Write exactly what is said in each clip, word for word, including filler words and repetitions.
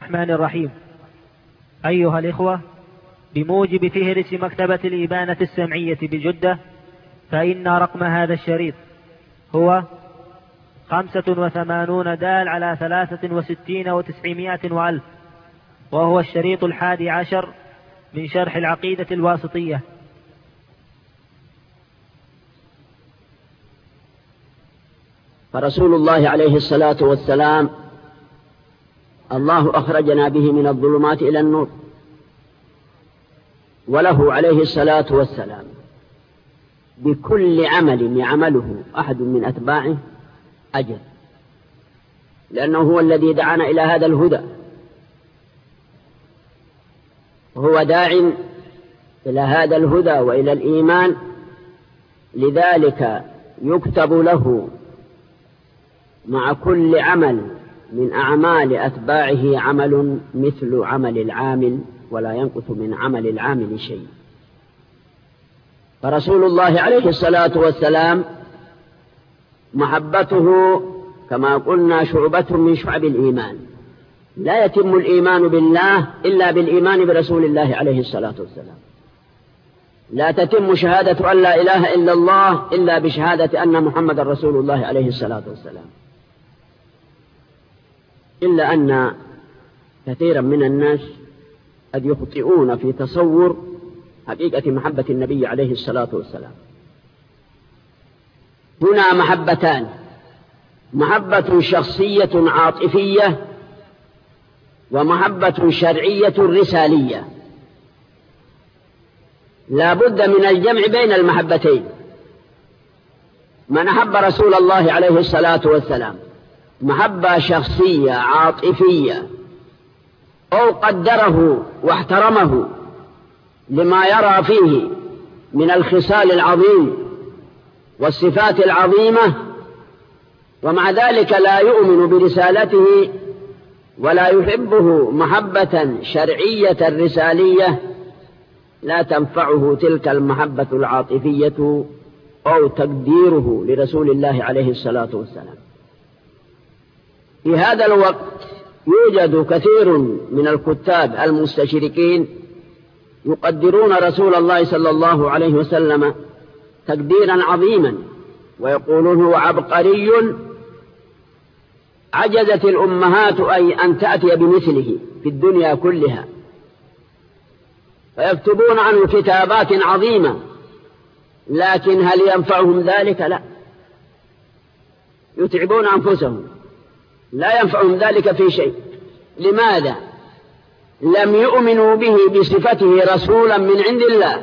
الرحمن الرحيم. أيها الإخوة، بموجب فهرس مكتبة الإبانة السمعية بجدة، فإن رقم هذا الشريط هو خمسة وثمانون دال على ثلاثة وستين وتسعمائة وألف، وهو الشريط الحادي عشر من شرح العقيدة الواسطية. فرسول الله عليه الصلاة والسلام الله أخرجنا به من الظلمات إلى النور، وله عليه الصلاة والسلام بكل عمل يعمله أحد من أتباعه أجر، لأنه هو الذي دعانا إلى هذا الهدى، وهو داع إلى هذا الهدى وإلى الإيمان، لذلك يكتب له مع كل عمل من أعمال أتباعه عمل مثل عمل العامل، ولا ينقص من عمل العامل شيء. فرسول الله عليه الصلاة والسلام محبته كما قلنا شعبة من شعب الإيمان، لا يتم الإيمان بالله إلا بالإيمان برسول الله عليه الصلاة والسلام، لا تتم شهادة أن لا إله إلا الله إلا بشهادة أن محمد رسول الله عليه الصلاة والسلام. إلا أن كثيرا من الناس قد يخطئون في تصور حقيقة محبة النبي عليه الصلاة والسلام. هنا محبتان: محبة شخصية عاطفية، ومحبة شرعية رسالية. لا بد من الجمع بين المحبتين. من أحب رسول الله عليه الصلاة والسلام محبة شخصية عاطفية، أو قدره واحترمه لما يرى فيه من الخصال العظيم والصفات العظيمة، ومع ذلك لا يؤمن برسالته ولا يحبه محبة شرعية رسالية، لا تنفعه تلك المحبة العاطفية أو تقديره لرسول الله عليه الصلاة والسلام. في هذا الوقت يوجد كثير من الكتاب المستشرقين يقدرون رسول الله صلى الله عليه وسلم تقديرا عظيما، ويقولون هو عبقري عجزت الأمهات أي أن تأتي بمثله في الدنيا كلها، فيكتبون عنه كتابات عظيمة، لكن هل ينفعهم ذلك؟ لا، يتعبون أنفسهم، لا ينفعهم ذلك في شيء. لماذا؟ لم يؤمنوا به بصفته رسولا من عند الله،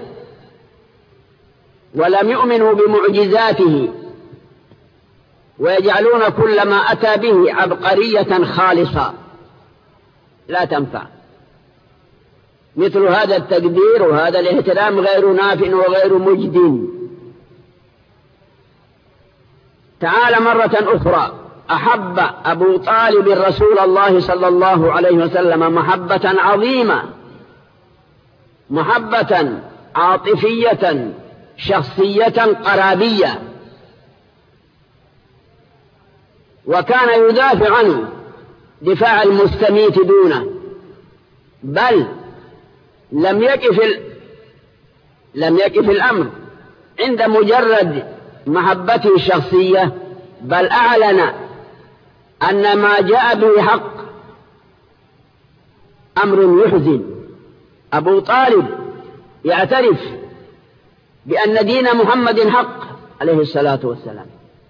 ولم يؤمنوا بمعجزاته، ويجعلون كل ما أتى به عبقرية خالصة لا تنفع. مثل هذا التقدير وهذا الاحترام غير نافع وغير مجد. تعال مرة أخرى: أحب أبو طالب رسول الله صلى الله عليه وسلم محبة عظيمة، محبة عاطفية شخصية قرابية، وكان يدافع عنه دفاع المستميت دونه، بل لم يقف ال... لم يقف الأمر عند مجرد محبته الشخصية، بل أعلن أن ما جاء به حق، أمر يحزن. أبو طالب يعترف بأن دين محمد حق عليه الصلاة والسلام،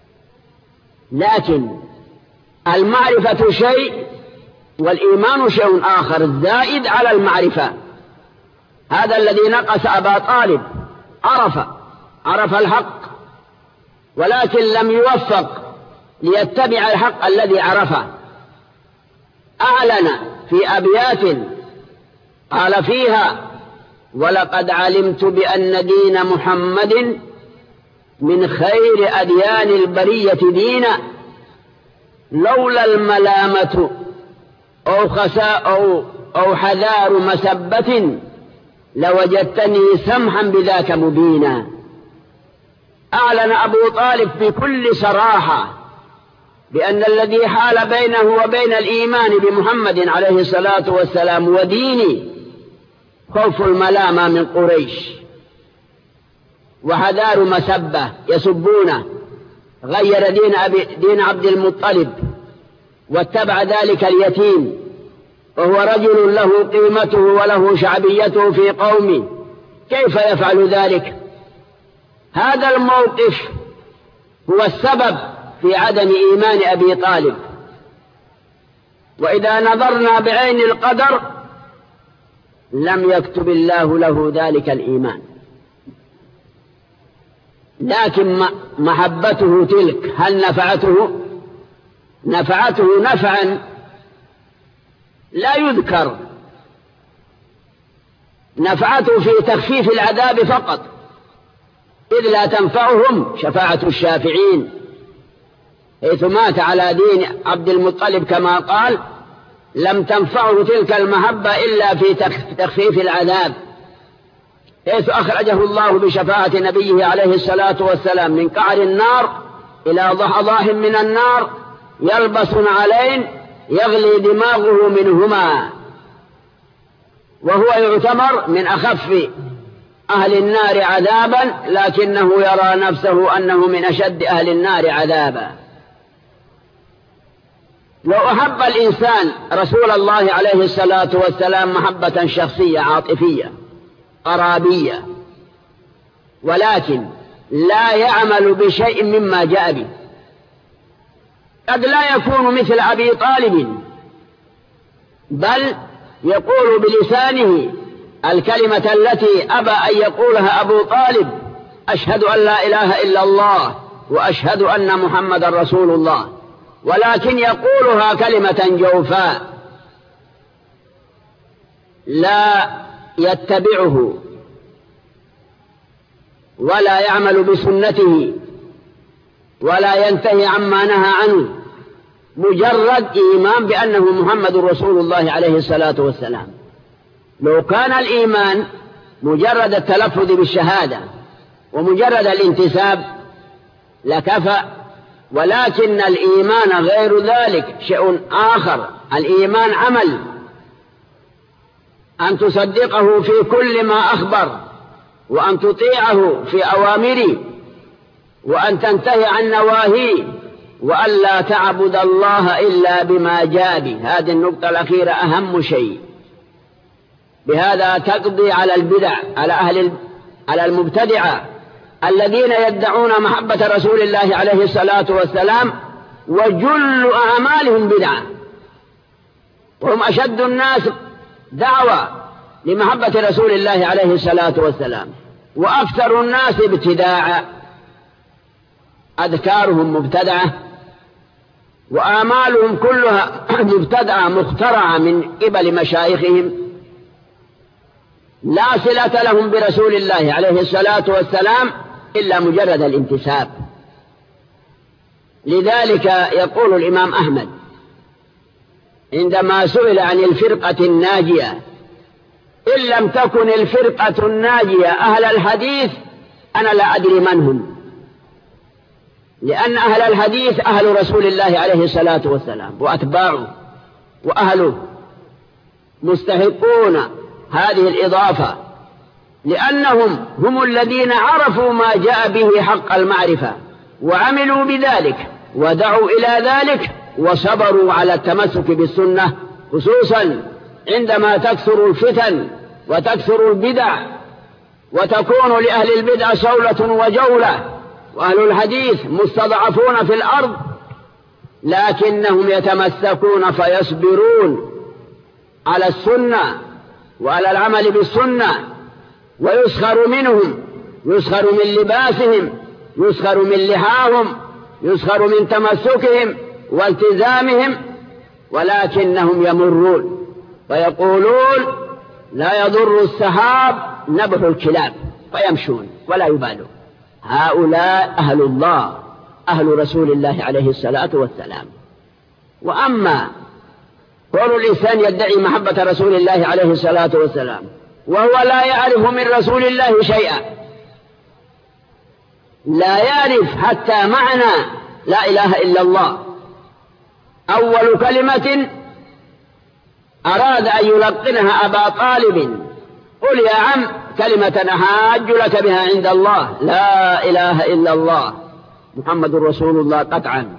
لكن المعرفة شيء والإيمان شيء آخر زائد على المعرفة. هذا الذي نقص أبا طالب، عرف عرف الحق، ولكن لم يوفق ليتبع الحق الذي عرفه. أعلن في أبيات قال فيها: ولقد علمت بأن دين محمد من خير أديان البرية دينا، لولا الملامة أو خساء أو, أو حذار مسبة لوجدتني سمحا بذاك مبينا. أعلن أبو طالب بكل صراحة بأن الذي حال بينه وبين الإيمان بمحمد عليه الصلاة والسلام ودينه خوف الملامة من قريش وحذار مسبة يسبونه، غير دين, أبي دين عبد المطلب واتبع ذلك اليتيم، وهو رجل له قيمته وله شعبيته في قومه، كيف يفعل ذلك؟ هذا الموقف هو السبب في عدم إيمان أبي طالب. وإذا نظرنا بعين القدر لم يكتب الله له ذلك الإيمان، لكن محبته تلك هل نفعته؟ نفعته نفعا لا يذكر، نفعته في تخفيف العذاب فقط، إذ لا تنفعهم شفاعة الشافعين، حيث مات على دين عبد المطلب كما قال لم تنفعه تلك المحبة إلا في تخفيف العذاب، حيث أخرجه الله بشفاعة نبيه عليه الصلاة والسلام من قعر النار إلى ضحضاح من النار يلبس علين يغلي دماغه منهما، وهو يعتبر من أخف أهل النار عذابا، لكنه يرى نفسه أنه من أشد أهل النار عذابا. لو أحب الإنسان رسول الله عليه الصلاة والسلام محبة شخصية عاطفية قرابية، ولكن لا يعمل بشيء مما جاء به، قد لا يكون مثل أبي طالب، بل يقول بلسانه الكلمة التي أبى أن يقولها أبو طالب: أشهد أن لا إله إلا الله وأشهد أن محمد رسول الله، ولكن يقولها كلمة جوفاء لا يتبعه ولا يعمل بسنته ولا ينتهي عما نهى عنه، مجرد إيمان بأنه محمد رسول الله عليه الصلاة والسلام. لو كان الإيمان مجرد التلفظ بالشهادة ومجرد الانتساب لكفى، ولكن الإيمان غير ذلك، شيء آخر. الإيمان عمل، أن تصدقه في كل ما أخبر، وأن تطيعه في أوامره، وأن تنتهي عن نواهيه، وأن لا تعبد الله إلا بما جاء به. هذه النقطة الأخيرة أهم شيء، بهذا تقضي على البدع، على أهل على المبتدعة الذين يدعون محبة رسول الله عليه الصلاة والسلام وجل أعمالهم بدعة، وهم أشد الناس دعوة لمحبة رسول الله عليه الصلاة والسلام، وأكثر الناس ابتداعا، أذكارهم مبتدعة وآمالهم كلها مبتدعة مخترعة من قبل مشايخهم، لا صلة لهم برسول الله عليه الصلاة والسلام إلا مجرد الانتساب. لذلك يقول الإمام أحمد عندما سئل عن الفرقة الناجية: إن لم تكن الفرقة الناجية أهل الحديث أنا لا أدري من هم، لأن أهل الحديث أهل رسول الله عليه الصلاة والسلام وأتباعه، وأهله مستحقون هذه الإضافة، لأنهم هم الذين عرفوا ما جاء به حق المعرفة وعملوا بذلك ودعوا إلى ذلك وصبروا على التمسك بالسنة، خصوصا عندما تكثر الفتن وتكثر البدع وتكون لأهل البدع صولة وجولة، وأهل الحديث مستضعفون في الأرض، لكنهم يتمسكون فيصبرون على السنة وعلى العمل بالسنة، ويسخر منهم، يسخر من لباسهم، يسخر من لحاهم، يسخر من تمسكهم والتزامهم، ولكنهم يمرون ويقولون: لا يضر السحاب نبح الكلاب، فيمشون ولا يبالون. هؤلاء أهل الله، أهل رسول الله عليه الصلاة والسلام. وأما كون الإنسان يدعي محبة رسول الله عليه الصلاة والسلام وهو لا يعرف من رسول الله شيئا، لا يعرف حتى معنى لا إله إلا الله، أول كلمة أراد أن يلقنها أبا طالب: قل يا عم كلمة أحاج لك بها عند الله، لا إله إلا الله محمد رسول الله قطعا.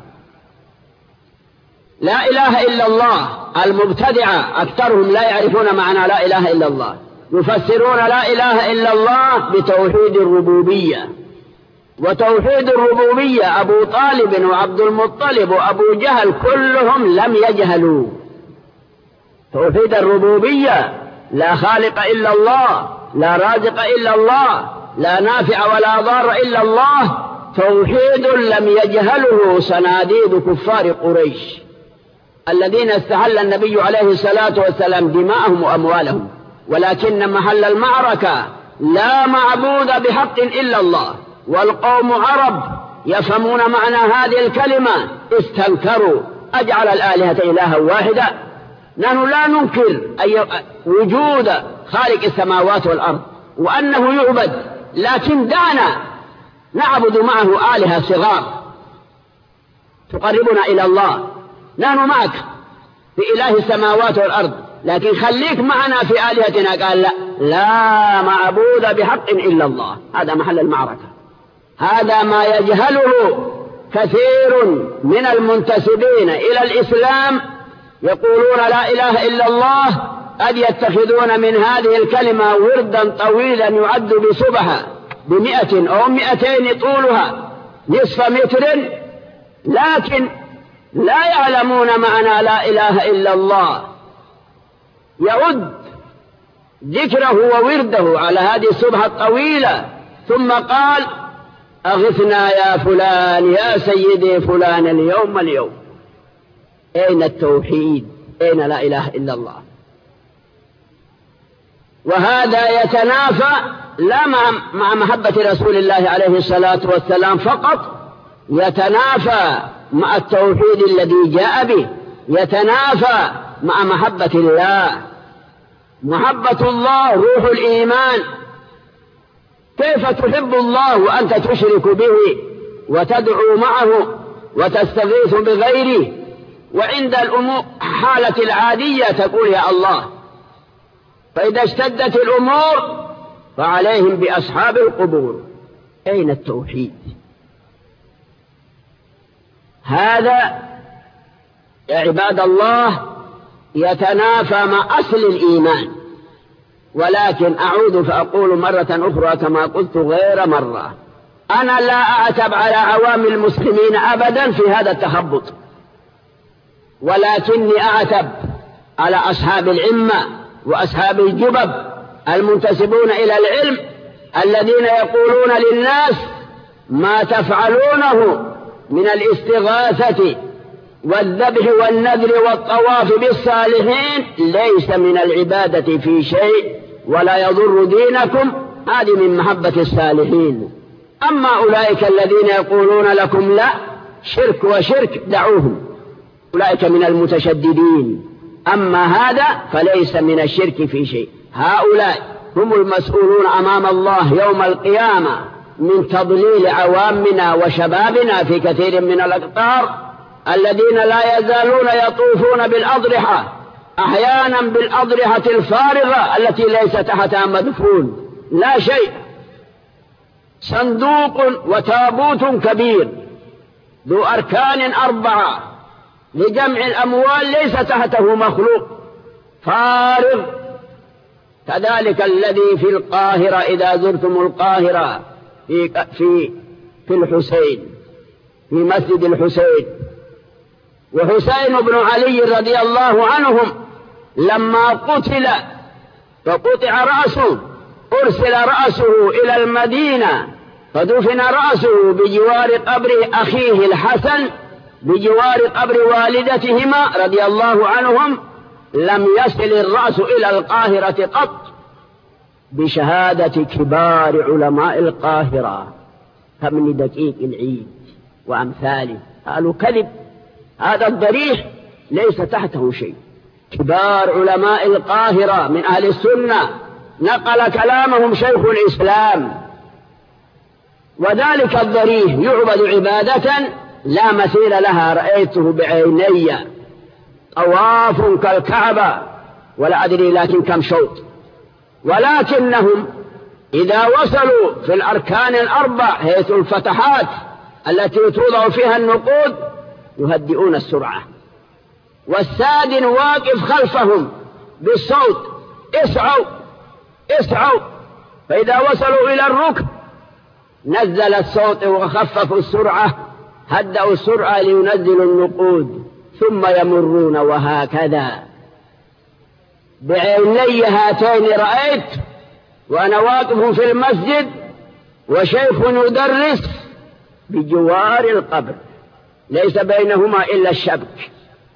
لا إله إلا الله. المبتدعة أكثرهم لا يعرفون معنى لا إله إلا الله، يفسرون لا إله إلا الله بتوحيد الربوبية. وتوحيد الربوبية أبو طالب وعبد المطلب وأبو جهل كلهم لم يجهلوا توحيد الربوبية. لا خالق إلا الله، لا رازق إلا الله، لا نافع ولا ضار إلا الله. توحيد لم يجهله صناديد كفار قريش الذين استحل النبي عليه الصلاة والسلام دماءهم وأموالهم، ولكن محل المعركة لا معبود بحق إلا الله. والقوم عرب يفهمون معنى هذه الكلمة، استنكروا: أجعل الآلهة إلها واحدا؟ نحن لا ننكر أي وجود خالق السماوات والأرض وأنه يعبد، لكن دعنا نعبد معه آلهة صغار تقربنا إلى الله. نحن معك في إله السماوات والأرض، لكن خليك معنا في آلهتنا. قال: لا لا معبود بحق إلا الله. هذا محل المعركة. هذا ما يجهله كثير من المنتسبين إلى الإسلام، يقولون لا إله إلا الله، قد يتخذون من هذه الكلمة وردا طويلا يعد بسبحة بمئة أو مئتين طولها نصف متر، لكن لا يعلمون معنى لا إله إلا الله. يعد ذكره وورده على هذه السبحة الطويلة، ثم قال: أغثنا يا فلان يا سيدي فلان اليوم اليوم. أين التوحيد؟ أين لا إله إلا الله؟ وهذا يتنافى لا مع محبة رسول الله عليه الصلاة والسلام فقط، يتنافى مع التوحيد الذي جاء به، يتنافى مع محبة الله. محبة الله روح الإيمان. كيف تحب الله وأنت تشرك به وتدعو معه وتستغيث بغيره، وعند الأمور حالة العادية تقول يا الله؟ فإذا اشتدت الأمور فعليهم بأصحاب القبور. أين التوحيد؟ هذا يا عباد الله يتنافى مع أصل الإيمان. ولكن أعود فأقول مرة أخرى كما قلت غير مرة: أنا لا أعتب على عوام المسلمين أبدا في هذا التخبط، ولكني أعتب على أصحاب العمة وأصحاب الجبب المنتسبون إلى العلم، الذين يقولون للناس: ما تفعلونه من الاستغاثة والذبح والنذر والطواف بالصالحين ليس من العبادة في شيء ولا يضر دينكم. هذه من محبة الصالحين. أما أولئك الذين يقولون لكم لا شرك وشرك دعوهم، أولئك من المتشددين. أما هذا فليس من الشرك في شيء. هؤلاء هم المسؤولون أمام الله يوم القيامة من تضليل عوامنا وشبابنا في كثير من الأقطار، الذين لا يزالون يطوفون بالأضرحة، أحيانا بالأضرحة الفارغة التي ليس تحتها مدفون لا شيء، صندوق وتابوت كبير ذو أركان أربعة لجمع الأموال ليس تحته مخلوق، فارغ. كذلك الذي في القاهرة إذا زرتم القاهرة في في في الحسين، في مسجد الحسين، وحسين بن علي رضي الله عنهم لما قتل فقطع رأسه أرسل رأسه إلى المدينة فدفن رأسه بجوار قبر أخيه الحسن بجوار قبر والدتهما رضي الله عنهم. لم يصل الرأس إلى القاهرة قط، بشهادة كبار علماء القاهرة كابن دقيق العيد وأمثاله. قالوا كذب، هذا الضريح ليس تحته شيء. كبار علماء القاهرة من أهل السنة نقل كلامهم شيخ الإسلام. وذلك الضريح يعبد عبادة لا مثيل لها رأيته بعيني طواف كالكعبة ولا أدري لكن كم شوط، ولكنهم إذا وصلوا في الأركان الأربع حيث الفتحات التي توضع فيها النقود يهدئون السرعة، والسادن واقف خلفهم بالصوت اسعوا اسعوا، فإذا وصلوا إلى الركن نزل الصوت وخففوا السرعة، هدأوا السرعة لينزلوا النقود، ثم يمرون. وهكذا بعيني هاتين رأيت وأنا واقف في المسجد وشيخ يدرس بجوار القبر ليس بينهما إلا الشبك.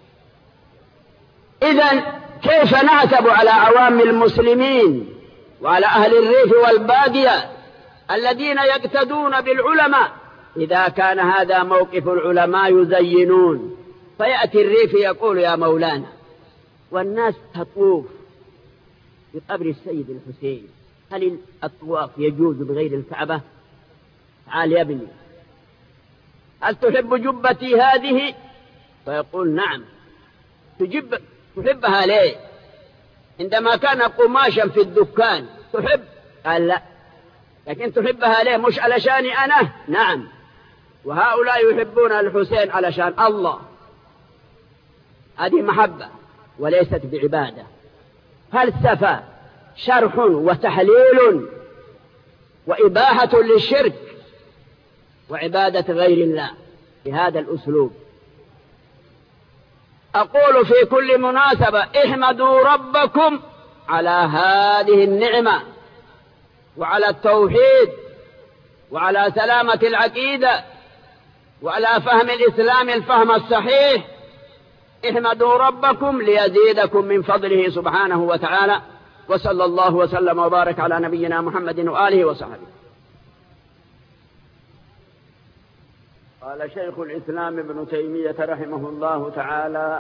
إذن كيف نعتب على عوام المسلمين وعلى أهل الريف والبادية الذين يقتدون بالعلماء إذا كان هذا موقف العلماء يزينون، فيأتي الريف يقول يا مولانا، والناس تطوف بقبر السيد الحسين، هل الطواف يجوز بغير الكعبة؟ تعال يا ابني، هل تحب جبتي هذه؟ فيقول نعم. تجب تحبها ليه؟ عندما كان قماشا في الدكان تحب؟ قال لا. لكن تحبها ليه؟ مش علشاني أنا؟ نعم. وهؤلاء يحبون الحسين علشان الله، هذه محبة وليست بعبادة. فلسفة شرح وتحليل وإباحة للشرك وعبادة غير الله بهذا الأسلوب. أقول في كل مناسبة احمدوا ربكم على هذه النعمة وعلى التوحيد وعلى سلامة العقيدة وعلى فهم الإسلام الفهم الصحيح. احمدوا ربكم ليزيدكم من فضله سبحانه وتعالى، وصلى الله وسلم وبارك على نبينا محمد وآله وصحبه. قال شيخ الإسلام ابن تيمية رحمه الله تعالى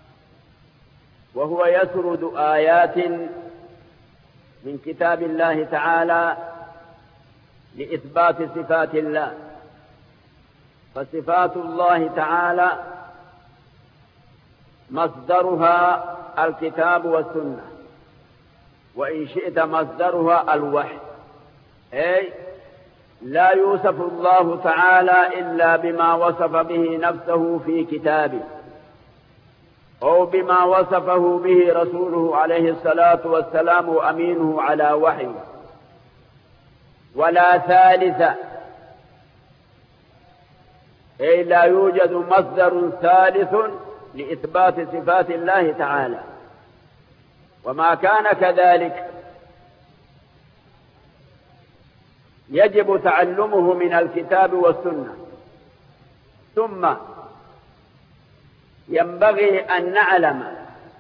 وهو يسرد آيات من كتاب الله تعالى لإثبات صفات الله. فصفات الله تعالى مصدرها الكتاب والسنة، وإن شئت مصدرها الوحي، أي لا يوصف الله تعالى إلا بما وصف به نفسه في كتابه أو بما وصفه به رسوله عليه الصلاة والسلام وأمينه على وحيه، ولا ثالث، أي لا يوجد مصدر ثالث لإثبات صفات الله تعالى. وما كان كذلك يجب تعلمه من الكتاب والسنة. ثم ينبغي أن نعلم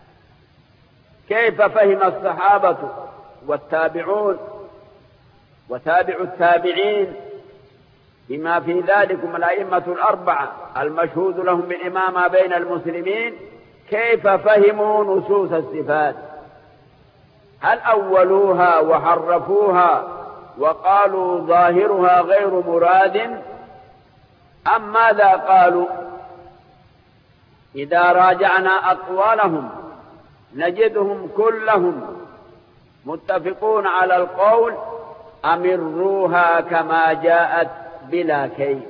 كيف فهم الصحابة والتابعون وتابع التابعين بما في ذلكم الأئمة الأربعة المشهود لهم بالإمامة بين المسلمين، كيف فهموا نصوص الصفات؟ هل أولوها وحرفوها وقالوا ظاهرها غير مراد أم ماذا قالوا؟ إذا راجعنا أقوالهم نجدهم كلهم متفقون على القول أمروها كما جاءت بلا كيف.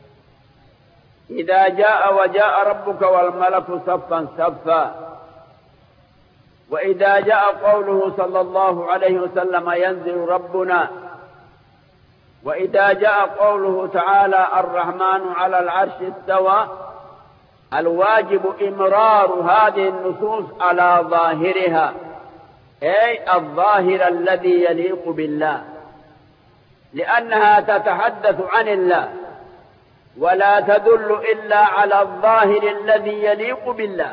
إذا جاء وجاء ربك والملك صفا صفا، وإذا جاء قوله صلى الله عليه وسلم ينزل ربنا، وإذا جاء قوله تعالى الرحمن على العرش استوى، الواجب إمرار هذه النصوص على ظاهرها، أي الظاهر الذي يليق بالله، لأنها تتحدث عن الله ولا تدل إلا على الظاهر الذي يليق بالله.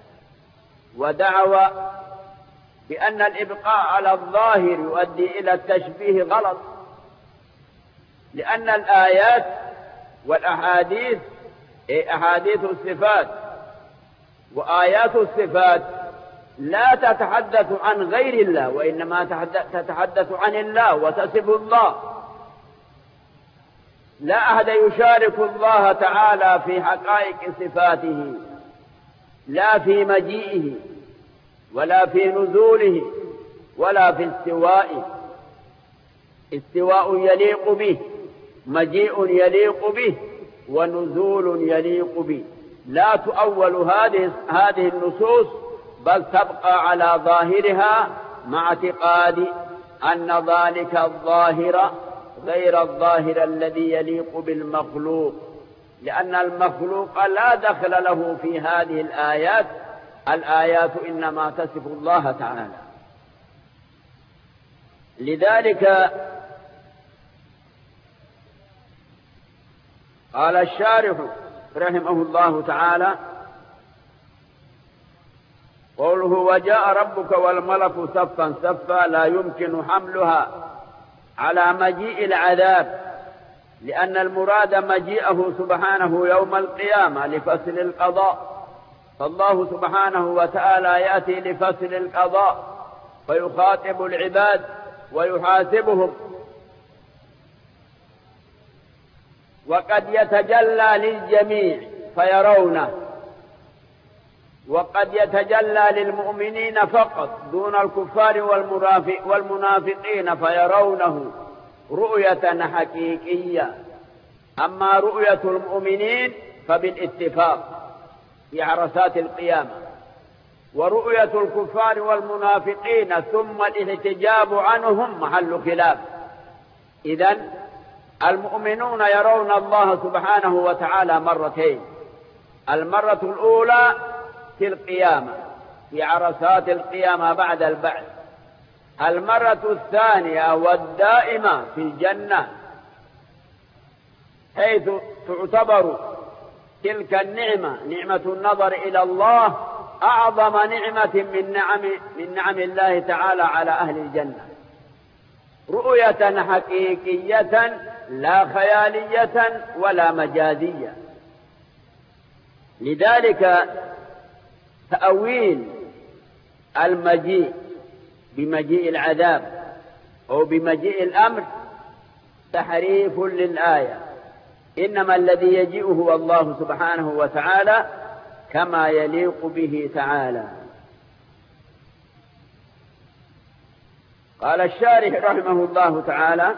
ودعوى بأن الإبقاء على الظاهر يؤدي إلى التشبيه غلط، لأن الآيات والأحاديث أي أحاديث الصفات وآيات الصفات لا تتحدث عن غير الله، وإنما تتحدث عن الله وتصف الله. لا أحد يشارك الله تعالى في حقائق صفاته، لا في مجيئه ولا في نزوله ولا في استوائه. استواء يليق به، مجيء يليق به، ونزول يليق به. لا تؤول هذه هذه النصوص، بل تبقى على ظاهرها مع اعتقاد أن ذلك الظاهر غير الظاهر الذي يليق بالمخلوق، لأن المخلوق لا دخل له في هذه الآيات. الآيات إنما تصف الله تعالى. لذلك قال الشارح رحمه الله تعالى: قوله وجاء ربك والملك صفا صفا لا يمكن حملها على مجيء العذاب، لأن المراد مجيئه سبحانه يوم القيامة لفصل القضاء. فالله سبحانه وتعالى يأتي لفصل القضاء فيخاطب العباد ويحاسبهم، وقد يتجلى للجميع فيرونه، وقد يتجلى للمؤمنين فقط دون الكفار والمنافقين فيرونه رؤية حقيقية. أما رؤية المؤمنين فبالاتفاق في عرصات القيامة، ورؤية الكفار والمنافقين ثم الاحتجاب عنهم محل خلاف. إذن المؤمنون يرون الله سبحانه وتعالى مرتين: المرة الأولى في القيامة في عرصات القيامة بعد البعث، المرة الثانية والدائمة في الجنة، حيث تعتبر تلك النعمة نعمة النظر إلى الله أعظم نعمة من نعم من نعم الله تعالى على أهل الجنة، رؤية حقيقية لا خيالية ولا مجازية. لذلك تأويل المجيء بمجيء العذاب أو بمجيء الأمر تحريف للآية، إنما الذي يجيء هو الله سبحانه وتعالى كما يليق به تعالى. قال الشارح رحمه الله تعالى: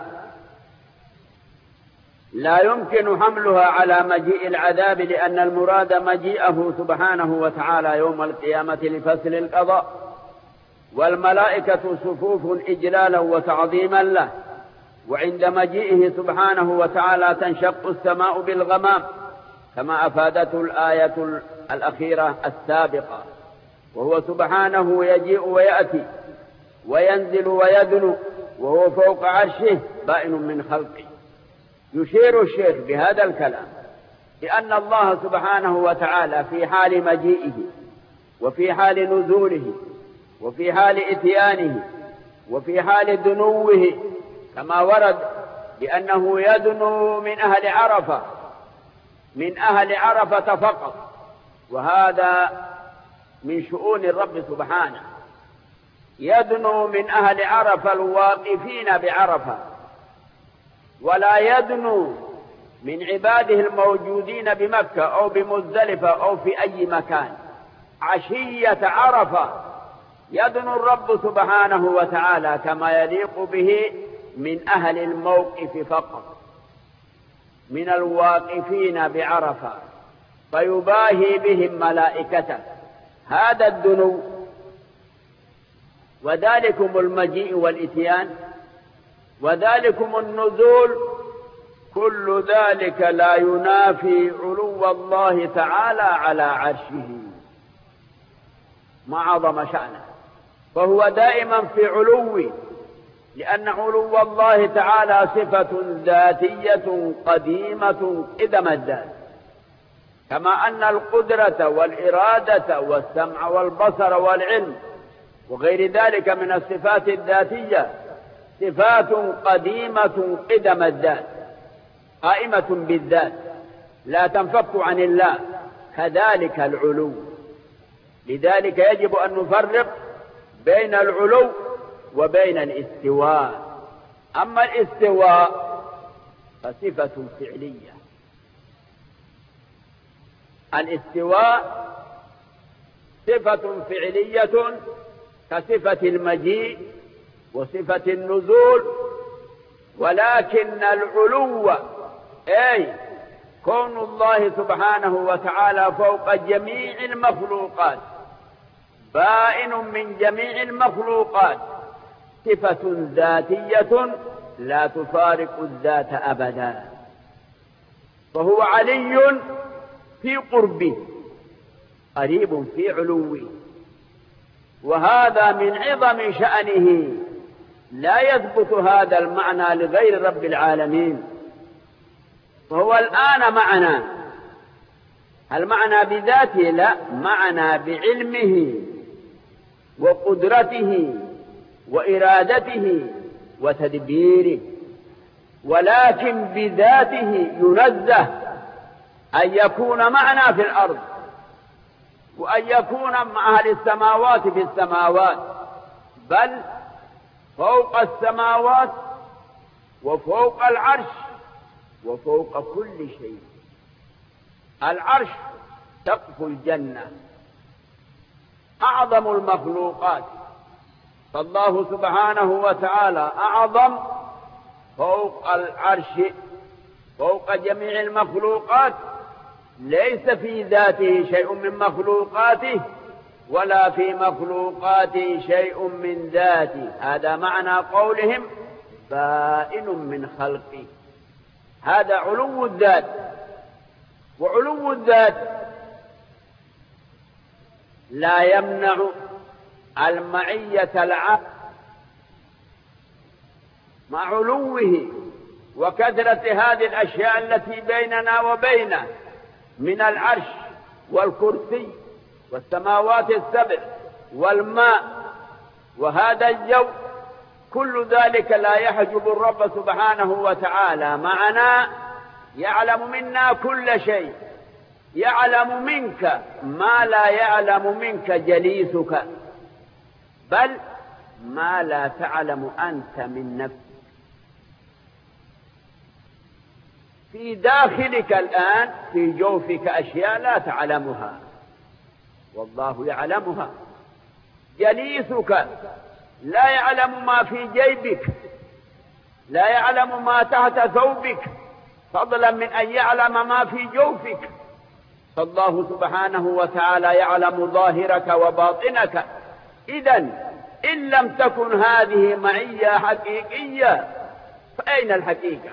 لا يمكن حملها على مجيء العذاب، لأن المراد مجيئه سبحانه وتعالى يوم القيامة لفصل القضاء، والملائكة صفوف إجلالا وتعظيما له، وعند مجيئه سبحانه وتعالى تنشق السماء بالغمام كما أفادته الآية الأخيرة السابقة. وهو سبحانه يجيء ويأتي وينزل ويدنو وهو فوق عرشه بائن من خلقه. يشير الشيخ بهذا الكلام لأن الله سبحانه وتعالى في حال مجيئه وفي حال نزوله وفي حال إتيانه وفي حال دنوه، كما ورد بأنه يدنو من أهل عرفة من أهل عرفة فقط، وهذا من شؤون الرب سبحانه، يدنو من أهل عرفة الواقفين بعرفة، ولا يدنو من عباده الموجودين بمكة أو بمزدلفة أو في أي مكان. عشية عرفة يدنو الرب سبحانه وتعالى كما يليق به من أهل الموقف فقط، من الواقفين بعرفة، فيباهي بهم ملائكته. هذا الدنو وذلكم المجيء والإتيان وذلكم النزول، كل ذلك لا ينافي علو الله تعالى على عرشه ما عظم شأنه، فهو دائما في علو، لأن علو الله تعالى صفة ذاتية قديمة قدم الذات، كما أن القدرة والإرادة والسمع والبصر والعلم وغير ذلك من الصفات الذاتية صفات قديمة قدم الذات قائمة بالذات لا تنفك عن الله، كذلك العلو. لذلك يجب أن نفرق بين العلو وبين الاستواء. أما الاستواء فصفة فعلية، الاستواء صفة فعلية كصفة المجيء وصفة النزول، ولكن العلو أي كون الله سبحانه وتعالى فوق جميع المخلوقات بائن من جميع المخلوقات، صفة ذاتية لا تفارق الذات أبدا، فهو علي في قربه قريب في علوه، وهذا من عظم شأنه، لا يثبت هذا المعنى لغير رب العالمين. فهو الآن معنا، هل معنى بذاته؟ لا، معنى بعلمه وقدرته وإرادته وتدبيره، ولكن بذاته ينزه أن يكون معنا في الأرض، وأن يكون مع أهل السماوات في السماوات، بل فوق السماوات وفوق العرش وفوق كل شيء. العرش سقف الجنة، أعظم المخلوقات، فالله سبحانه وتعالى أعظم فوق العرش فوق جميع المخلوقات، ليس في ذاته شيء من مخلوقاته ولا في مخلوقاته شيء من ذاته. هذا معنى قولهم بائن من خلقه، هذا علو الذات. وعلو الذات لا يمنع المعية العامة مع علوه وكثرة هذه الأشياء التي بيننا وبينه من العرش والكرسي والسماوات السبع والماء وهذا الجو، كل ذلك لا يحجب الرب سبحانه وتعالى معنا، يعلم منا كل شيء، يعلم منك ما لا يعلم منك جليسك، بل ما لا تعلم أنت من نفسك. في داخلك الآن في جوفك أشياء لا تعلمها والله يعلمها. جليسك لا يعلم ما في جيبك، لا يعلم ما تحت ثوبك، فضلا من أن يعلم ما في جوفك. فالله سبحانه وتعالى يعلم ظاهرك وباطنك. إذن إن لم تكن هذه معية حقيقية فأين الحقيقة؟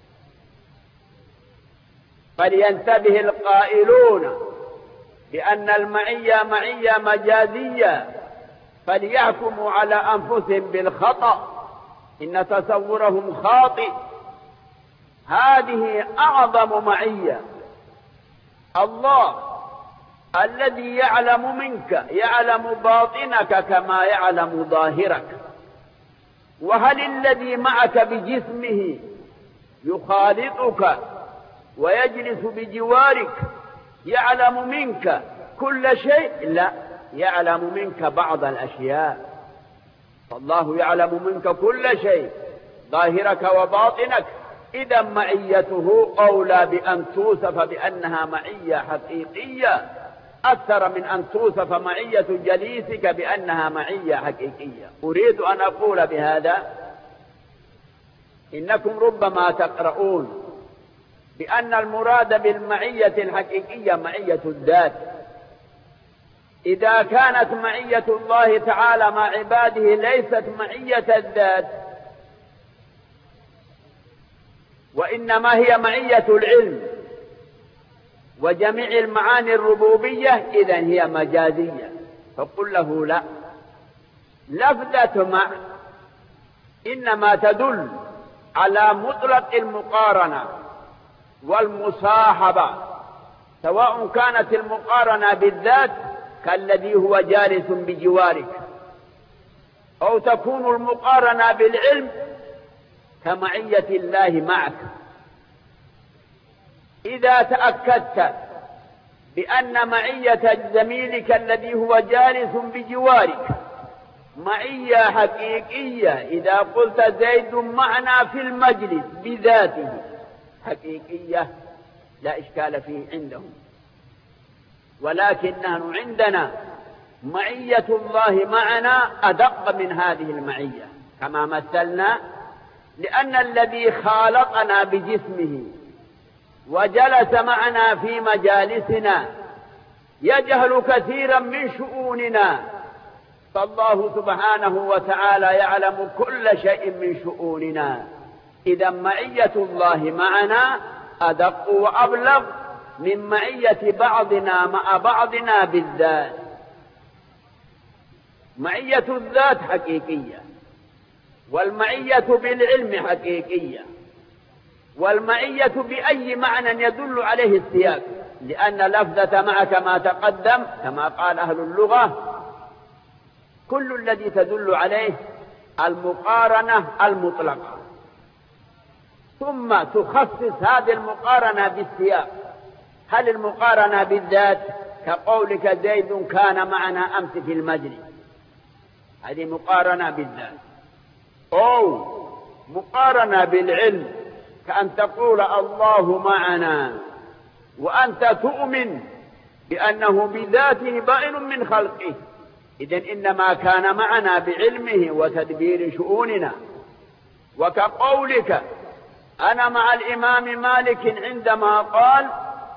فلينتبه القائلون بأن المعية معية مجازية فليحكموا على أنفسهم بالخطأ، إن تصورهم خاطئ. هذه أعظم معية. الله الذي يعلم منك يعلم باطنك كما يعلم ظاهرك. وهل الذي معك بجسمه يخالطك ويجلس بجوارك يعلم منك كل شيء؟ لا، يعلم منك بعض الأشياء. فالله يعلم منك كل شيء، ظاهرك وباطنك. إذا معيته أولى بأن توصف بأنها معية حقيقية أكثر من أن توصف معية جليسك بأنها معية حقيقية. أريد أن أقول بهذا إنكم ربما تقرؤون بأن المراد بالمعية الحقيقية معية الذات. إذا كانت معية الله تعالى مع عباده ليست معية الذات وإنما هي معية العلم وجميع المعاني الربوبية، إذن هي مجازية. فقل له لا، لفظة مع إنما تدل على مطلق المقارنة والمصاحبة، سواء كانت المقارنة بالذات كالذي هو جالس بجوارك، أو تكون المقارنة بالعلم كمعية الله معك. إذا تأكدت بأن معية زميلك الذي هو جالس بجوارك معية حقيقية، إذا قلت زيد معنا في المجلس بذاته حقيقية لا إشكال فيه عندهم. ولكن نحن عندنا معية الله معنا أدق من هذه المعية كما مثلنا، لأن الذي خالقنا بجسمه وجلس معنا في مجالسنا يجهل كثيرا من شؤوننا، فالله سبحانه وتعالى يعلم كل شيء من شؤوننا. إذا معية الله معنا أدق وأبلغ من معية بعضنا مع بعضنا بالذات. معية الذات حقيقية، والمعية بالعلم حقيقية، والمعية بأي معنى يدل عليه السياق، لأن لفظة مع كما تقدم كما قال أهل اللغة كل الذي تدل عليه المقارنة المطلقة، ثم تخصص هذه المقارنة بالسياق. هل المقارنة بالذات كقولك زيد كان معنا أمس في المجلس، هذه مقارنة بالذات، أو مقارنة بالعلم كأن تقول الله معنا وأنت تؤمن بأنه بذاته بائن من خلقه، إذن إنما كان معنا بعلمه وتدبير شؤوننا. وكقولك أنا مع الإمام مالك عندما قال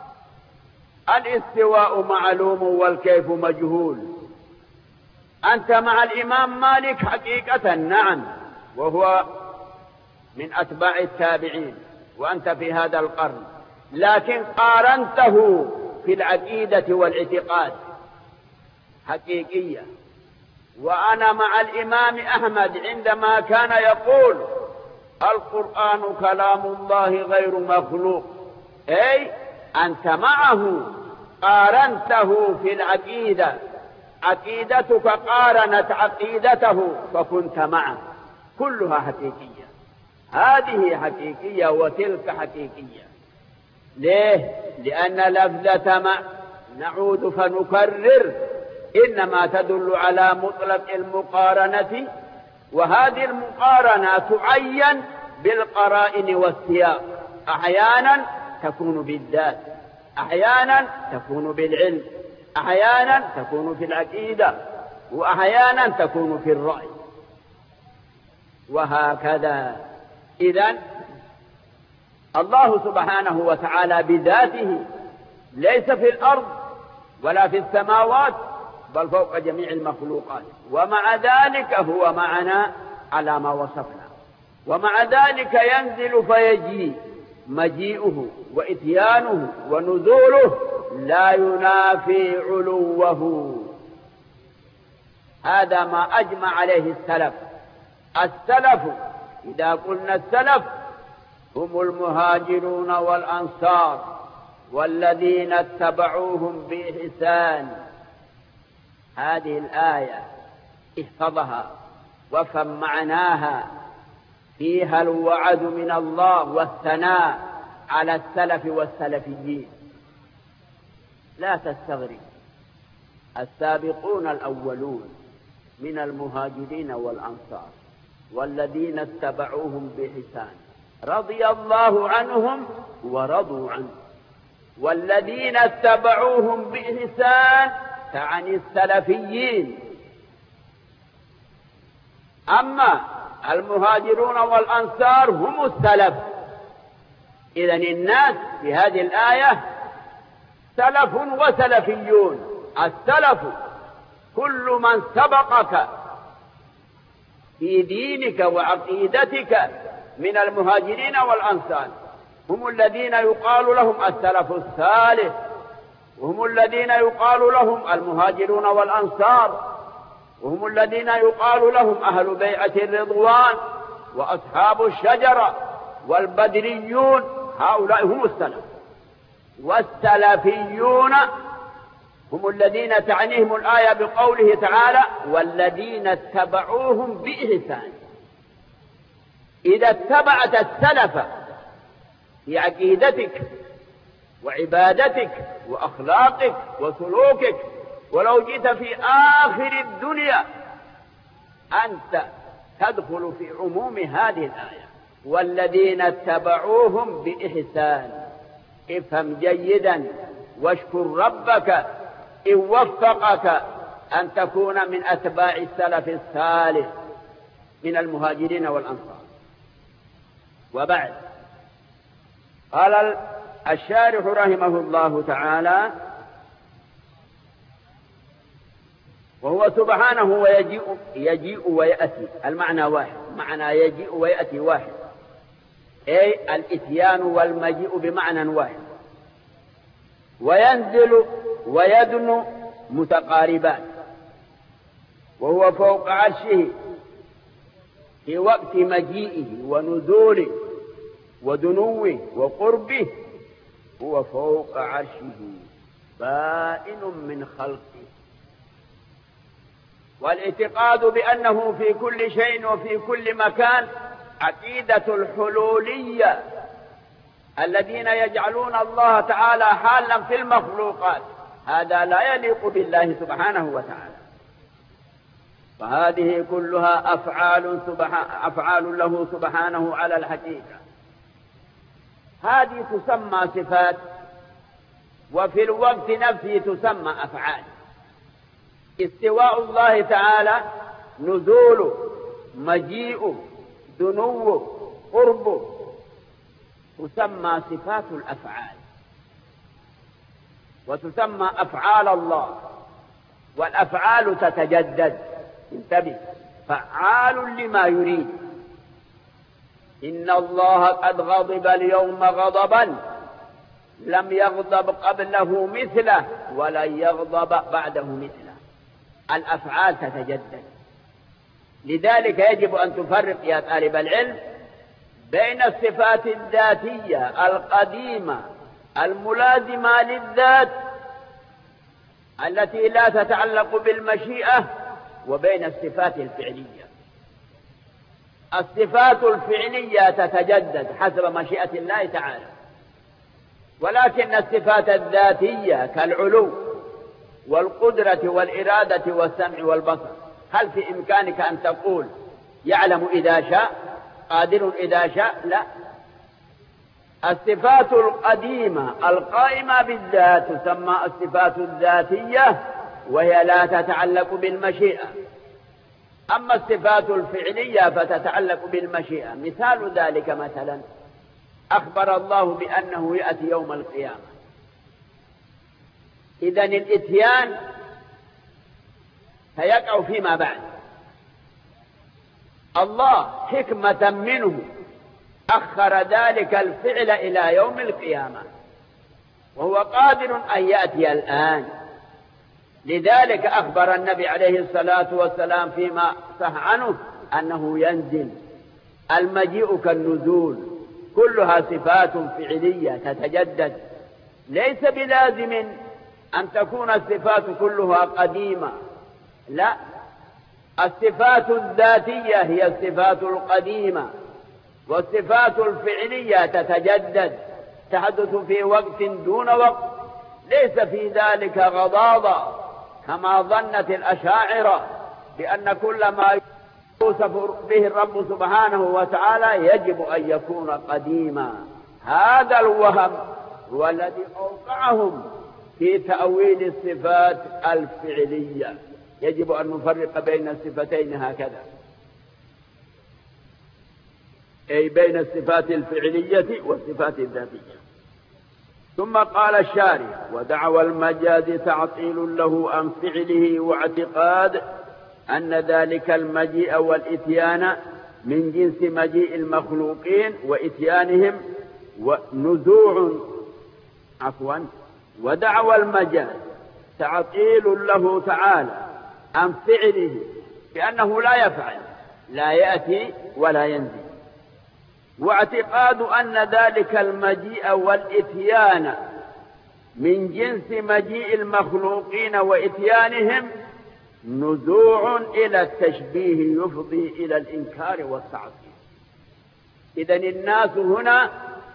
الاستواء معلوم والكيف مجهول، أنت مع الإمام مالك حقيقة نعم، وهو من أتباع التابعين وأنت في هذا القرن، لكن قارنته في العقيدة والاعتقاد حقيقية. وأنا مع الإمام أحمد عندما كان يقول القرآن كلام الله غير مخلوق، أي أنت معه قارنته في العقيدة، عقيدتك قارنت عقيدته فكنت معه، كلها حقيقية. هذه حقيقية وتلك حقيقية. ليه؟ لأن لفظة مع نعود فنكرر إنما تدل على مطلق المقارنة، وهذه المقارنة تعين بالقرائن والسياق، أحيانا تكون بالذات، أحيانا تكون بالعلم، أحيانا تكون في العقيدة، وأحيانا تكون في الرأي، وهكذا. إذن الله سبحانه وتعالى بذاته ليس في الأرض ولا في السماوات، بل فوق جميع المخلوقات، ومع ذلك هو معنا على ما وصفنا، ومع ذلك ينزل فيجيء. مجيئه وإتيانه ونزوله لا ينافي علوه. هذا ما أجمع عليه السلف. السلف إذا قلنا السلف هم المهاجرون والأنصار والذين اتبعوهم بإحسان. هذه الآية احفظها وافهم معناها، فيها الوعد من الله والثناء على السلف والسلفيين. لا تستغرب، السابقون الأولون من المهاجرين والأنصار والذين اتبعوهم بإحسان رضي الله عنهم ورضوا عنه، والذين اتبعوهم بإحسان تعني السلفيين. أما المهاجرون والأنصار هم السلف. إذن الناس في هذه الآية سلف وسلفيون. السلف كل من سبقك في دينك وعقيدتك من المهاجرين والأنصار، هم الذين يقال لهم السلف الصالح، وهم الذين يقال لهم المهاجرون والأنصار، وهم الذين يقال لهم أهل بيعة الرضوان وأصحاب الشجرة والبدريون. هؤلاء هم السلف. والسلفيون هم الذين تعنيهم الآية بقوله تعالى والذين اتبعوهم بإحسان. إذا اتبعت السلف في عقيدتك وعبادتك وأخلاقك وسلوكك، ولو جئت في آخر الدنيا أنت تدخل في عموم هذه الآية والذين اتبعوهم بإحسان. افهم جيدا واشكر ربك إن وفقك أن تكون من أتباع السلف الصالح من المهاجرين والأنصار. وبعد، قال الشارح رحمه الله تعالى: وهو سبحانه ويجيء يجيء ويأتي، المعنى واحد، معنى يجيء ويأتي واحد، أي الإتيان والمجيء بمعنى واحد. وينزل ويدنو متقاربان، وهو فوق عرشه في وقت مجيئه ونزوله ودنوه وقربه، هو فوق عرشه بائن من خلقه. والاعتقاد بأنه في كل شيء وفي كل مكان عقيدة الحلولية الذين يجعلون الله تعالى حالا في المخلوقات، هذا لا يليق بالله سبحانه وتعالى. فهذه كلها أفعال, أفعال له سبحانه على الحقيقة، هذه تسمى صفات، وفي الوقت نفسه تسمى أفعال. استواء الله تعالى نزوله مجيئه دنوه قربه تسمى صفات الأفعال، وتسمى أفعال الله. والأفعال تتجدد، انتبه، فعال لما يريد. إن الله قد غضب اليوم غضبا لم يغضب قبله مثله ولن يغضب بعده مثله. الأفعال تتجدد، لذلك يجب أن تفرق يا طالب العلم بين الصفات الذاتية القديمة الملازمة للذات التي لا تتعلق بالمشيئة، وبين الصفات الفعلية. الصفات الفعلية تتجدد حسب مشيئة الله تعالى، ولكن الصفات الذاتية كالعلو والقدرة والإرادة والسمع والبصر، هل في إمكانك أن تقول يعلم إذا شاء قادر إذا شاء؟ لا. الصفات القديمة القائمة بالذات تسمى الصفات الذاتية، وهي لا تتعلق بالمشيئة. أما الصفات الفعلية فتتعلق بالمشيئة. مثال ذلك مثلا أخبر الله بأنه يأتي يوم القيامة، إذن الإتيان سيقع فيما بعد. الله حكمة منه أخر ذلك الفعل إلى يوم القيامة، وهو قادر أن يأتي الآن. لذلك أخبر النبي عليه الصلاة والسلام فيما صح عنه أنه ينزل. المجيء كالنزول، كلها صفات فعلية تتجدد، ليس بلازم أن تكون الصفات كلها قديمة، لا، الصفات الذاتية هي الصفات القديمة، والصفات الفعلية تتجدد، تحدث في وقت دون وقت، ليس في ذلك غضاضة كما ظنت الأشاعرة بأن كل ما يوصف به الرب سبحانه وتعالى يجب أن يكون قديما. هذا الوهم هو الذي أوقعهم في تأويل الصفات الفعلية. يجب أن نفرق بين الصفتين هكذا، أي بين الصفات الفعلية والصفات الذاتية. ثم قال الشارح: ودعوى المجاز تعطيل له عن فعله، واعتقاد أن ذلك المجيء والإتيان من جنس مجيء المخلوقين وإتيانهم ونزوع عفوا ودعوى المجاز تعطيل له تعالى عن فعله، بأنه لا يفعل، لا يأتي ولا ينزل. واعتقاد أن ذلك المجيء والإتيان من جنس مجيء المخلوقين وإتيانهم نزوع إلى التشبيه يفضي إلى الإنكار والتعطيل. إذن الناس هنا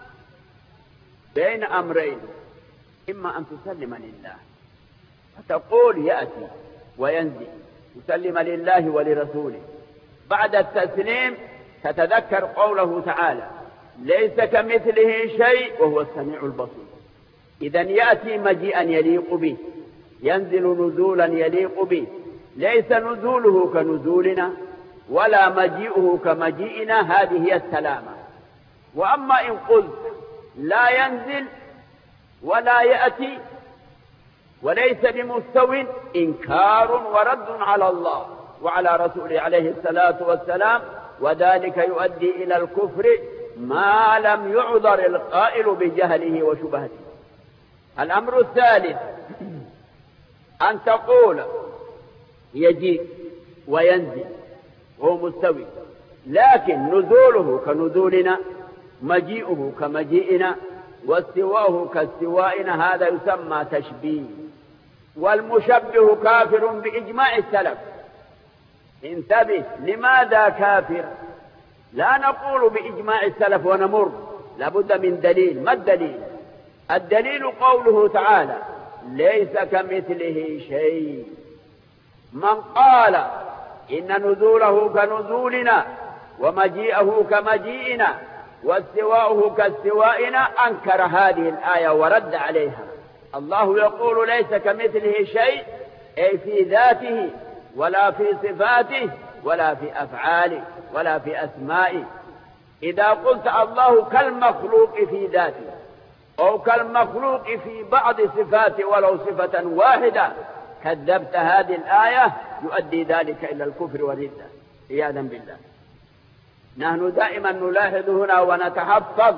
بين أمرين: إما أن تسلم لله فتقول يأتي وينزل، تسلم لله ولرسوله. بعد التسليم تتذكر قوله تعالى: ليس كمثله شيء وهو السميع البصير. إذن يأتي مجيئا يليق به، ينزل نزولا يليق به، ليس نزوله كنزولنا ولا مجيئه كمجيئنا، هذه هي السلامة. وأما إن قلت لا ينزل ولا يأتي وليس بمستو، إنكار ورد على الله وعلى رسوله عليه الصلاة والسلام، وذلك يؤدي إلى الكفر ما لم يعذر القائل بجهله وشبهته. الأمر الثالث أن تقول يجيء وينزل وهو مستوي، لكن نزوله كنزولنا، مجيئه كمجيئنا، واستواؤه كاستوائنا، هذا يسمى تشبيه. والمشبه كافر بإجماع السلف. انتبه، لماذا كافر؟ لا نقول بإجماع السلف ونمر، لابد من دليل. ما الدليل؟ الدليل قوله تعالى ليس كمثله شيء. من قال إن نزوله كنزولنا ومجيئه كمجيئنا واستواؤه كاستوائنا أنكر هذه الآية ورد عليها. الله يقول ليس كمثله شيء، أي في ذاته ولا في صفاته ولا في أفعاله ولا في أسمائه. إذا قلت الله كالمخلوق في ذاته أو كالمخلوق في بعض صفاته ولو صفة واحدة كذبت هذه الآية، يؤدي ذلك إلى الكفر والردة عياذا بالله. نحن دائما نلاحظ هنا ونتحفظ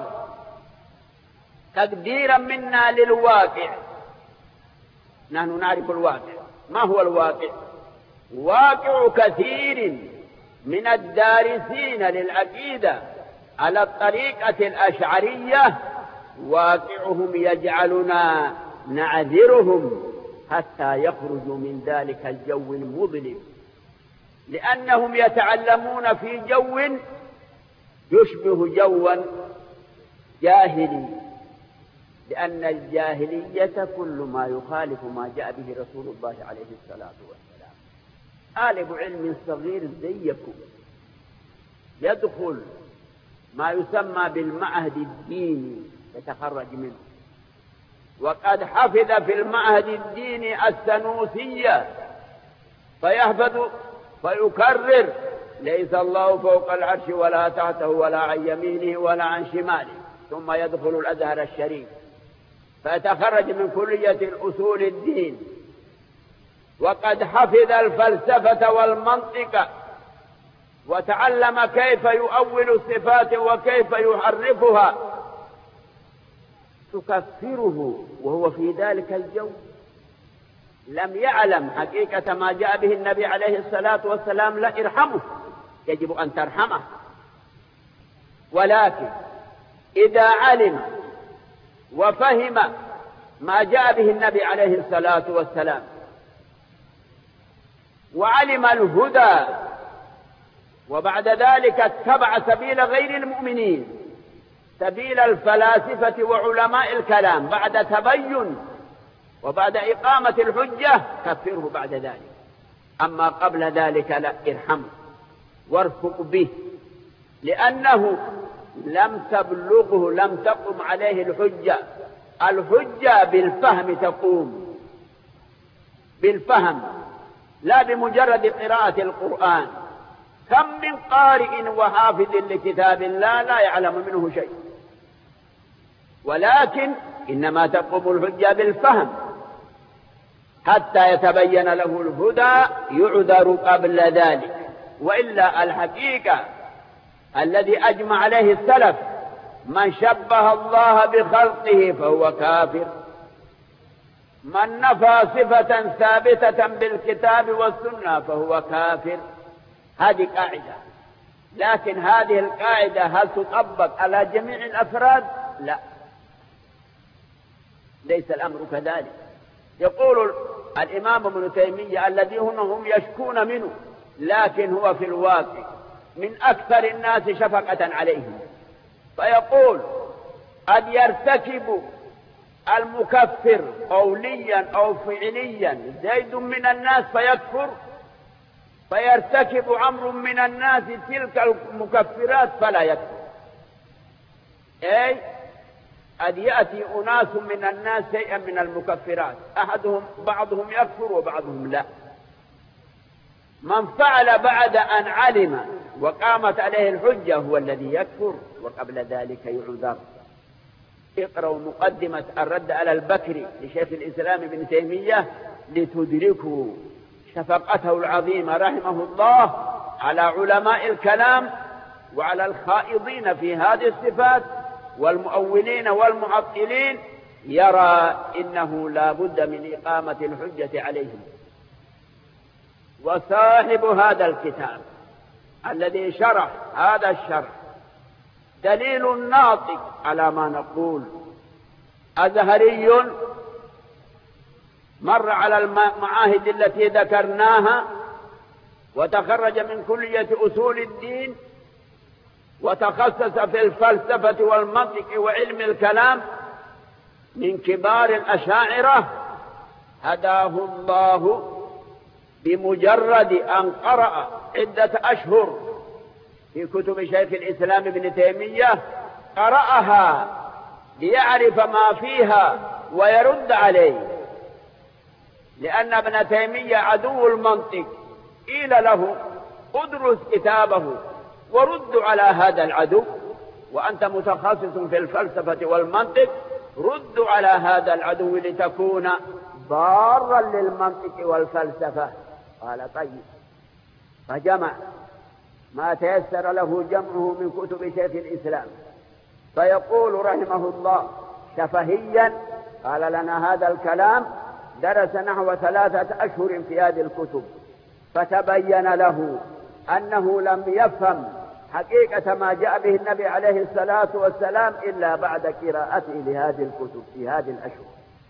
تقديرا منا للواقع. نحن نعرف الواقع. ما هو الواقع؟ واقع كثير من الدارسين للعقيدة على الطريقة الأشعرية، واقعهم يجعلنا نعذرهم حتى يخرجوا من ذلك الجو المظلم، لأنهم يتعلمون في جو يشبه جوا جاهلي، لأن الجاهلية كل ما يخالف ما جاء به رسول الله عليه الصلاة والسلام. طالب علم صغير زيكم يدخل ما يسمى بالمعهد الديني يتخرج منه، وقد حفظ في المعهد الديني السنوسية، فيحفظ فيكرر ليس الله فوق العرش ولا تحته ولا عن يمينه ولا عن شماله، ثم يدخل الأزهر الشريف فيتخرج من كلية الأصول الدين، وقد حفظ الفلسفة والمنطق وتعلم كيف يؤول الصفات وكيف يحرفها، تكفره وهو في ذلك الجو لم يعلم حقيقة ما جاء به النبي عليه الصلاة والسلام. لا، ارحمه، يجب أن ترحمه. ولكن إذا علم وفهم ما جاء به النبي عليه الصلاة والسلام وعلم الهدى، وبعد ذلك اتبع سبيل غير المؤمنين، سبيل الفلاسفة وعلماء الكلام، بعد تبين وبعد إقامة الحجة كفره بعد ذلك. أما قبل ذلك لا، ارحمه وارفق به، لأنه لم تبلغه، لم تقم عليه الحجة. الحجة بالفهم تقوم، بالفهم لا بمجرد قراءة القرآن. كم من قارئ وحافظ لكتاب الله لا يعلم منه شيء، ولكن إنما تقوم الحجة بالفهم حتى يتبين له الهدى، يعذر قبل ذلك. وإلا الحقيقة الذي أجمع عليه السلف من شبه الله بخلقه فهو كافر، من نفى صفة ثابتة بالكتاب والسنة فهو كافر. هذه قاعدة، لكن هذه القاعدة هل تطبق على جميع الأفراد؟ لا، ليس الأمر كذلك. يقول الإمام ابن تيمية الذي هم يشكون منه، لكن هو في الواقع من أكثر الناس شفقة عليهم، فيقول قد يرتكب المكفر قوليا أو فعليا زيد من الناس فيكفر، فيرتكب عمرو من الناس تلك المكفرات فلا يكفر. أي قد يأتي أناس من الناس شيئا من المكفرات، أحدهم بعضهم يكفر وبعضهم لا. من فعل بعد أن علم وقامت عليه الحجة هو الذي يكفر، وقبل ذلك يعذر. اقرأوا مقدمة الرد على البكري لشيخ الإسلام ابن تيمية لتدركوا شفقته العظيمة رحمه الله على علماء الكلام وعلى الخائضين في هذه الصفات والمؤولين والمعطلين. يرى إنه لا بد من إقامة الحجة عليهم. وصاحب هذا الكتاب الذي شرح هذا الشرح دليل ناطق على ما نقول. أزهري مر على المعاهد التي ذكرناها وتخرج من كلية أصول الدين وتخصص في الفلسفة والمنطق وعلم الكلام من كبار الأشاعرة. هداه الله بمجرد أن قرأ عدة أشهر في كتب شيخ الإسلام ابن تيمية، قرأها ليعرف ما فيها ويرد عليه، لأن ابن تيمية عدو المنطق. قيل له ادرس كتابه ورد على هذا العدو، وأنت متخصص في الفلسفة والمنطق، رد على هذا العدو لتكون ضارا للمنطق والفلسفة. قال طيب، فجمع ما تيسر له جمعه من كتب شيخ الإسلام. فيقول رحمه الله شفهيا قال لنا هذا الكلام، درس نحو ثلاثة أشهر في هذه الكتب، فتبين له أنه لم يفهم حقيقة ما جاء به النبي عليه الصلاة والسلام إلا بعد قراءته لهذه الكتب في هذه الأشهر.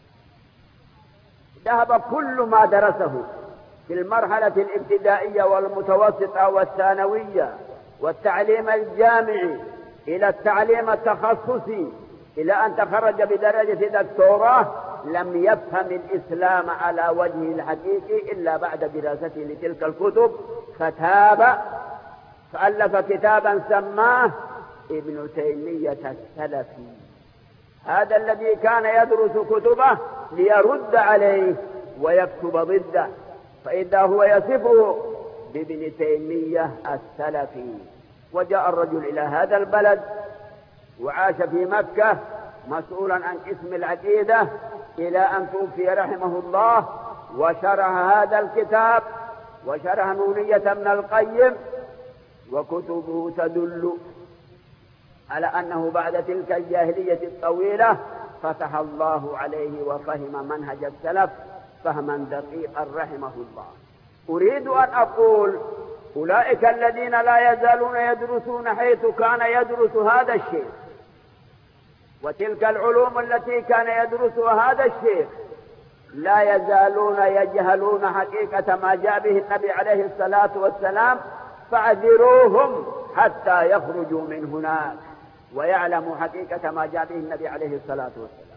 ذهب كل ما درسه في المرحلة الابتدائية والمتوسطة والثانوية والتعليم الجامعي إلى التعليم التخصصي إلى أن تخرج بدرجة دكتوراه، لم يفهم الإسلام على وجهه الحقيقي إلا بعد دراسته لتلك الكتب. فتاب فألف كتابا سماه ابن تيمية السلفي. هذا الذي كان يدرس كتبه ليرد عليه ويكتب ضده، فإذا هو يصفه بابن تيمية السلفي. وجاء الرجل إلى هذا البلد وعاش في مكة مسؤولا عن قسم العقيدة إلى أن توفي رحمه الله، وشرح هذا الكتاب وشرح نونية ابن القيم، وكتبه تدل على أنه بعد تلك الجاهلية الطويلة فتح الله عليه وفهم منهج السلف فهما دقيقا رحمه الله. أريد أن أقول أولئك الذين لا يزالون يدرسون حيث كان يدرس هذا الشيخ، وتلك العلوم التي كان يدرسها هذا الشيخ، لا يزالون يجهلون حقيقة ما جاء به النبي عليه الصلاة والسلام، فاعذروهم حتى يخرجوا من هناك ويعلموا حقيقة ما جاء به النبي عليه الصلاة والسلام.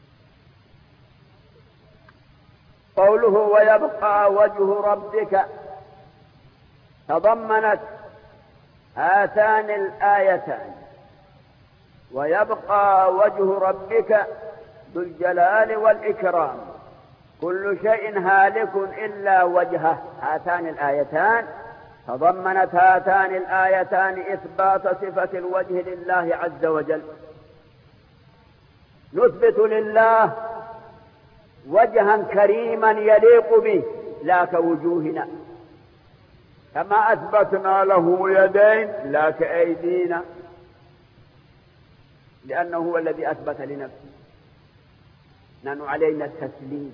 قوله ويبقى وجه ربك تضمنت هاتان الآيتان، ويبقى وجه ربك ذو الجلال والإكرام، كل شيء هالك إلا وجهه. هاتان الآيتان تضمنت هاتان الآيتان إثبات صفة الوجه لله عز وجل. نثبت لله وجها كريما يليق به لا كوجوهنا، كما أثبتنا له يدين لا كأيدينا، لأنه هو الذي أثبت لنفسه. نحن علينا التسليم.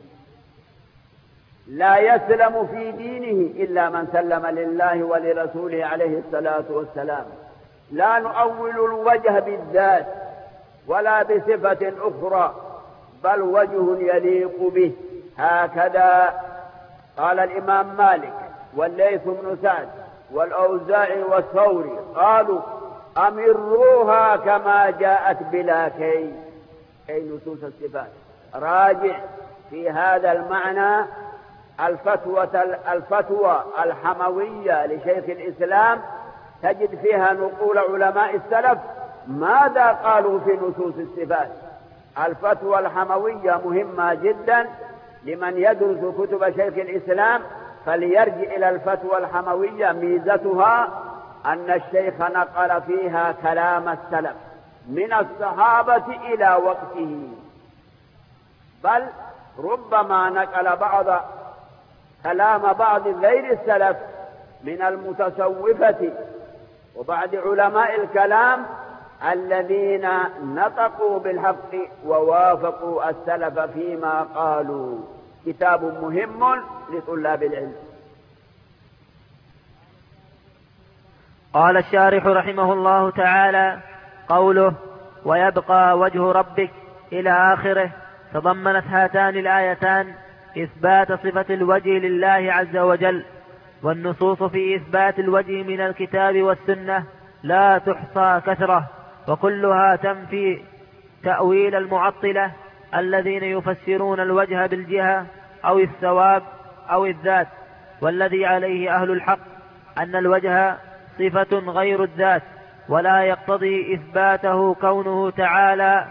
لا يسلم في دينه إلا من سلم لله ولرسوله عليه الصلاة والسلام. لا نؤول الوجه بالذات ولا بصفة أخرى، بل وجه يليق به. هكذا قال الإمام مالك والليث بن سعد والأوزاعي والثوري، قالوا أمروها كما جاءت بلا كي. أي نصوص الصفات. راجع في هذا المعنى الفتوى الفتوى الحموية لشيخ الإسلام، تجد فيها نقول علماء السلف ماذا قالوا في نصوص الصفات. الفتوى الحموية مهمة جدا لمن يدرس كتب شيخ الإسلام فليرجع إلى الفتوى الحموية. ميزتها أن الشيخ نقل فيها كلام السلف من الصحابة إلى وقته، بل ربما نقل بعض كلام بعض غير السلف من المتصوفة وبعض علماء الكلام الذين نطقوا بالحق ووافقوا السلف فيما قالوا. كتاب مهم لطلاب العلم. قال الشارح رحمه الله تعالى: قوله ويبقى وجه ربك إلى آخره تضمنت هاتان الآيتان إثبات صفة الوجه لله عز وجل، والنصوص في إثبات الوجه من الكتاب والسنة لا تحصى كثرة، وكلها تنفي تأويل المعطلة الذين يفسرون الوجه بالجهة أو الثواب أو الذات. والذي عليه أهل الحق أن الوجه صفة غير الذات، ولا يقتضي إثباته كونه تعالى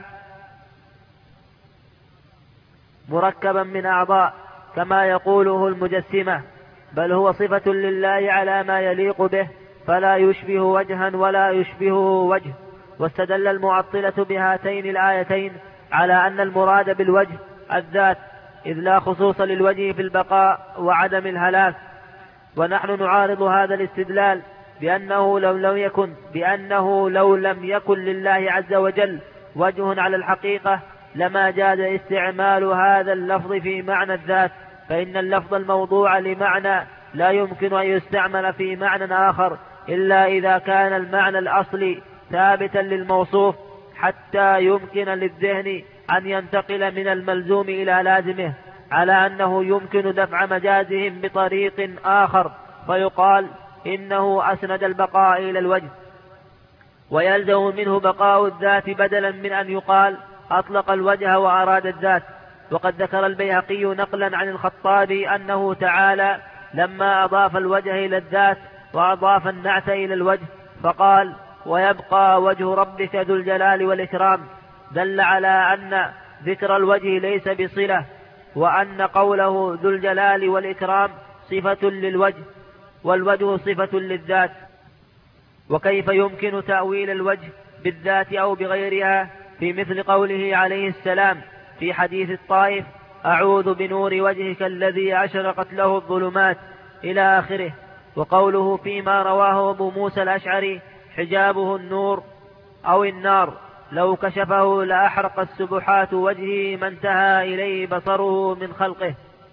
مركبا من أعضاء كما يقوله المجسمة، بل هو صفة لله على ما يليق به، فلا يشبه وجها ولا يشبهه وجه. واستدل المعطلة بهاتين الآيتين على أن المراد بالوجه الذات، إذ لا خصوص للوجه في البقاء وعدم الهلاك. ونحن نعارض هذا الاستدلال بأنه لو لم يكن بأنه لو لم يكن لله عز وجل وجه على الحقيقة لما جاز استعمال هذا اللفظ في معنى الذات، فإن اللفظ الموضوع لمعنى لا يمكن أن يستعمل في معنى آخر إلا إذا كان المعنى الأصلي ثابتا للموصوف، حتى يمكن للذهن أن ينتقل من الملزوم إلى لازمه، على أنه يمكن دفع مجازهم بطريق آخر فيقال إنه أسند البقاء إلى الوجه، ويلزم منه بقاء الذات بدلا من أن يقال أطلق الوجه وأراد الذات. وقد ذكر البيهقي نقلا عن الخطابي أنه تعالى لما أضاف الوجه إلى الذات وأضاف النعت إلى الوجه فقال ويبقى وجه ربك ذو الجلال والإكرام، دل على أن ذكر الوجه ليس بصلة، وأن قوله ذو الجلال والإكرام صفة للوجه، والوجه صفة للذات. وكيف يمكن تأويل الوجه بالذات أو بغيرها في مثل قوله عليه السلام في حديث الطائف أعوذ بنور وجهك الذي أشرقت له الظلمات إلى آخره، وقوله فيما رواه أبو موسى الأشعري حجابه النور أو النار لو كشفه لأحرق السبحات وجهه ما انتهى إليه بصره من خلقه.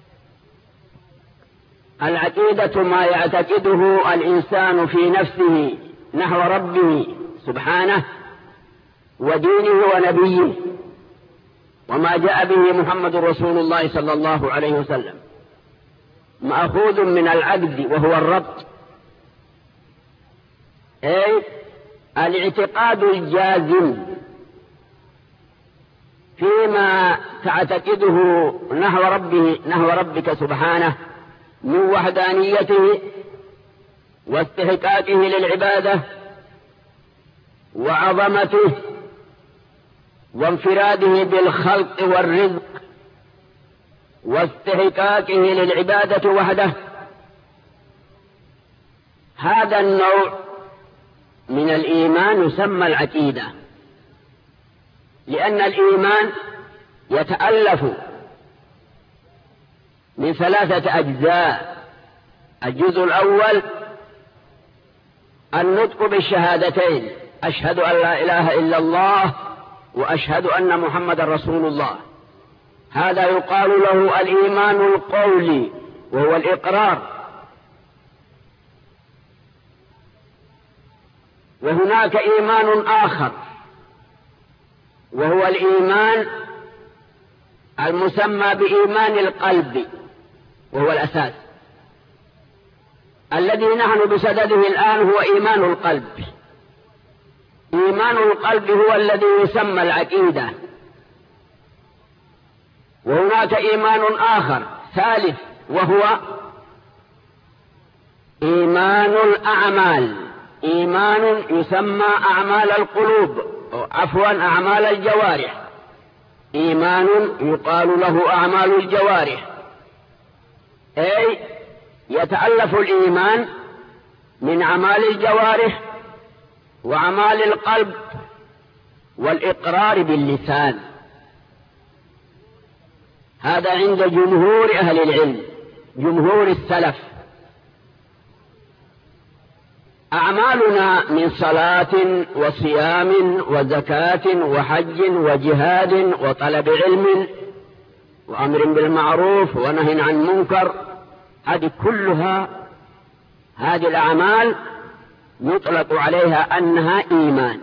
العقيدة ما يعتقده الإنسان في نفسه نحو ربه سبحانه ودينه ونبيه وما جاء به محمد رسول الله صلى الله عليه وسلم، مأخوذ من العقد وهو الربط، أي الاعتقاد الجازم فيما تعتقده نحو ربه نحو ربك سبحانه من وحدانيته واستحقاقه للعبادة وعظمته وانفراده بالخلق والرزق واستحقاقه للعبادة وحده. هذا النوع من الإيمان يسمى العقيدة، لأن الإيمان يتألف من ثلاثة أجزاء. الجزء الأول النطق بالشهادتين أشهد أن لا إله إلا الله وأشهد أن محمد رسول الله، هذا يقال له الإيمان القولي وهو الإقرار. وهناك إيمان آخر وهو الإيمان المسمى بإيمان القلب، وهو الأساس الذي نحن بصدده الآن، هو إيمان القلب. إيمان القلب هو الذي يسمى العقيدة. وهناك إيمان آخر ثالث وهو إيمان الأعمال، إيمان يسمى أعمال القلوب، عفوا أعمال الجوارح، إيمان يقال له أعمال الجوارح، أي يتألف الإيمان من أعمال الجوارح وأعمال القلب والإقرار باللسان. هذا عند جمهور أهل العلم، جمهور السلف. أعمالنا من صلاة وصيام وزكاة وحج وجهاد وطلب علم وأمر بالمعروف ونهي عن المنكر، هذه كلها هذه الأعمال يطلق عليها أنها إيمان.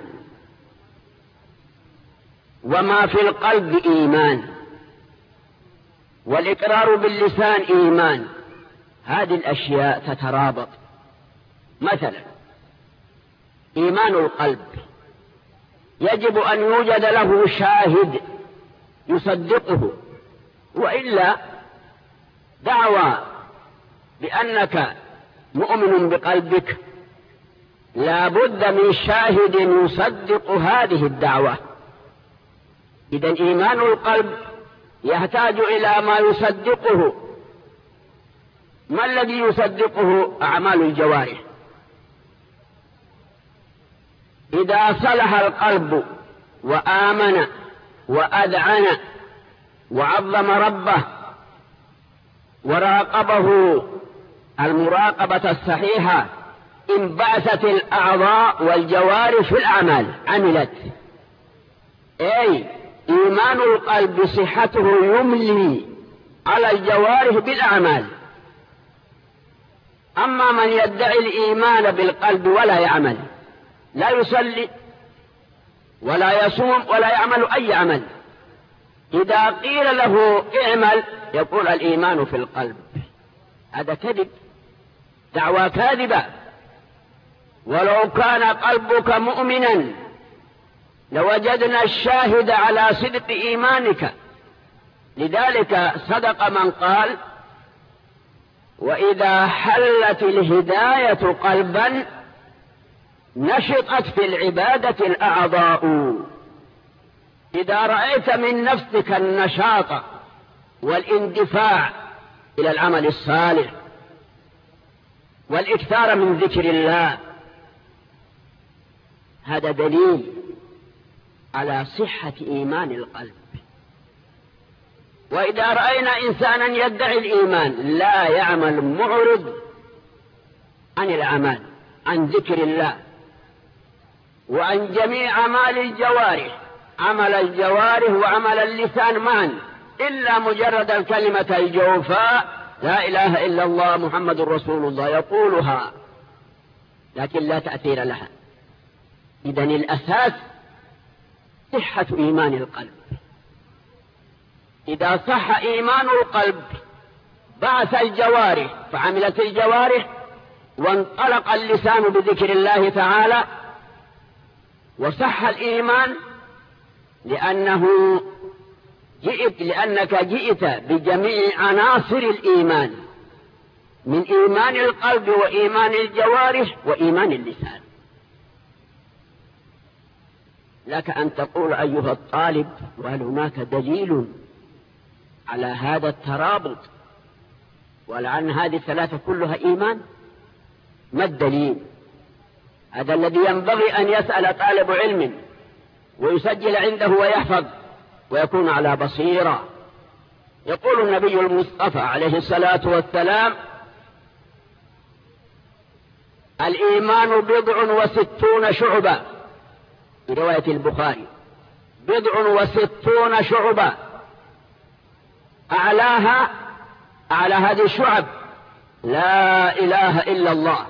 وما في القلب إيمان، والإقرار باللسان إيمان. هذه الأشياء تترابط. مثلا إيمان القلب يجب أن يوجد له شاهد يصدقه، وإلا دعوى بأنك مؤمن بقلبك لا بد من شاهد يصدق هذه الدعوة. إذن إيمان القلب يحتاج إلى ما يصدقه. ما الذي يصدقه؟ أعمال الجوارح. إذا صلح القلب وآمن وأذعن وعظم ربه وراقبه المراقبة الصحيحة، انبعثت الأعضاء والجوارح في الأعمال، عملت. أي إيمان القلب صحته يملي على الجوارح بالأعمال. أما من يدعي الإيمان بالقلب ولا يعمل، لا يصلي ولا يصوم ولا يعمل أي عمل، إذا قيل له اعمل يقول الإيمان في القلب. هذا كذب، دعوى كاذبة. ولو كان قلبك مؤمنا لوجدنا الشاهد على صدق إيمانك. لذلك صدق من قال: وإذا حلت الهداية قلبا نشطت في العبادة الأعضاء. إذا رأيت من نفسك النشاط والاندفاع إلى العمل الصالح والإكثار من ذكر الله، هذا دليل على صحة إيمان القلب. وإذا رأينا إنسانا يدعي الإيمان لا يعمل، معرض عن الأعمال، عن ذكر الله وعن جميع أعمال الجوارح، عمل الجوارح وعمل اللسان معا، إلا مجرد الكلمة الجوفاء لا إله إلا الله محمد رسول الله يقولها لكن لا تأثير لها. إذن الأساس صحة إيمان القلب. إذا صح إيمان القلب بعث الجوارح فعملت الجوارح، وانطلق اللسان بذكر الله تعالى، وصح الإيمان لأنه جئت لأنك جئت بجميع عناصر الإيمان، من إيمان القلب وإيمان الجوارح وإيمان اللسان. لك أن تقول أيها الطالب: وهل هناك دليل على هذا الترابط ولأن هذه الثلاثة كلها إيمان؟ ما الدليل؟ هذا الذي ينبغي أن يسأل طالب علم ويسجل عنده ويحفظ ويكون على بصيرة. يقول النبي المصطفى عليه الصلاة والسلام: الإيمان بضع وستون شعبة، في رواية البخاري: بضع وستون شعبة، أعلاها أعلى هذه الشعب لا إله إلا الله.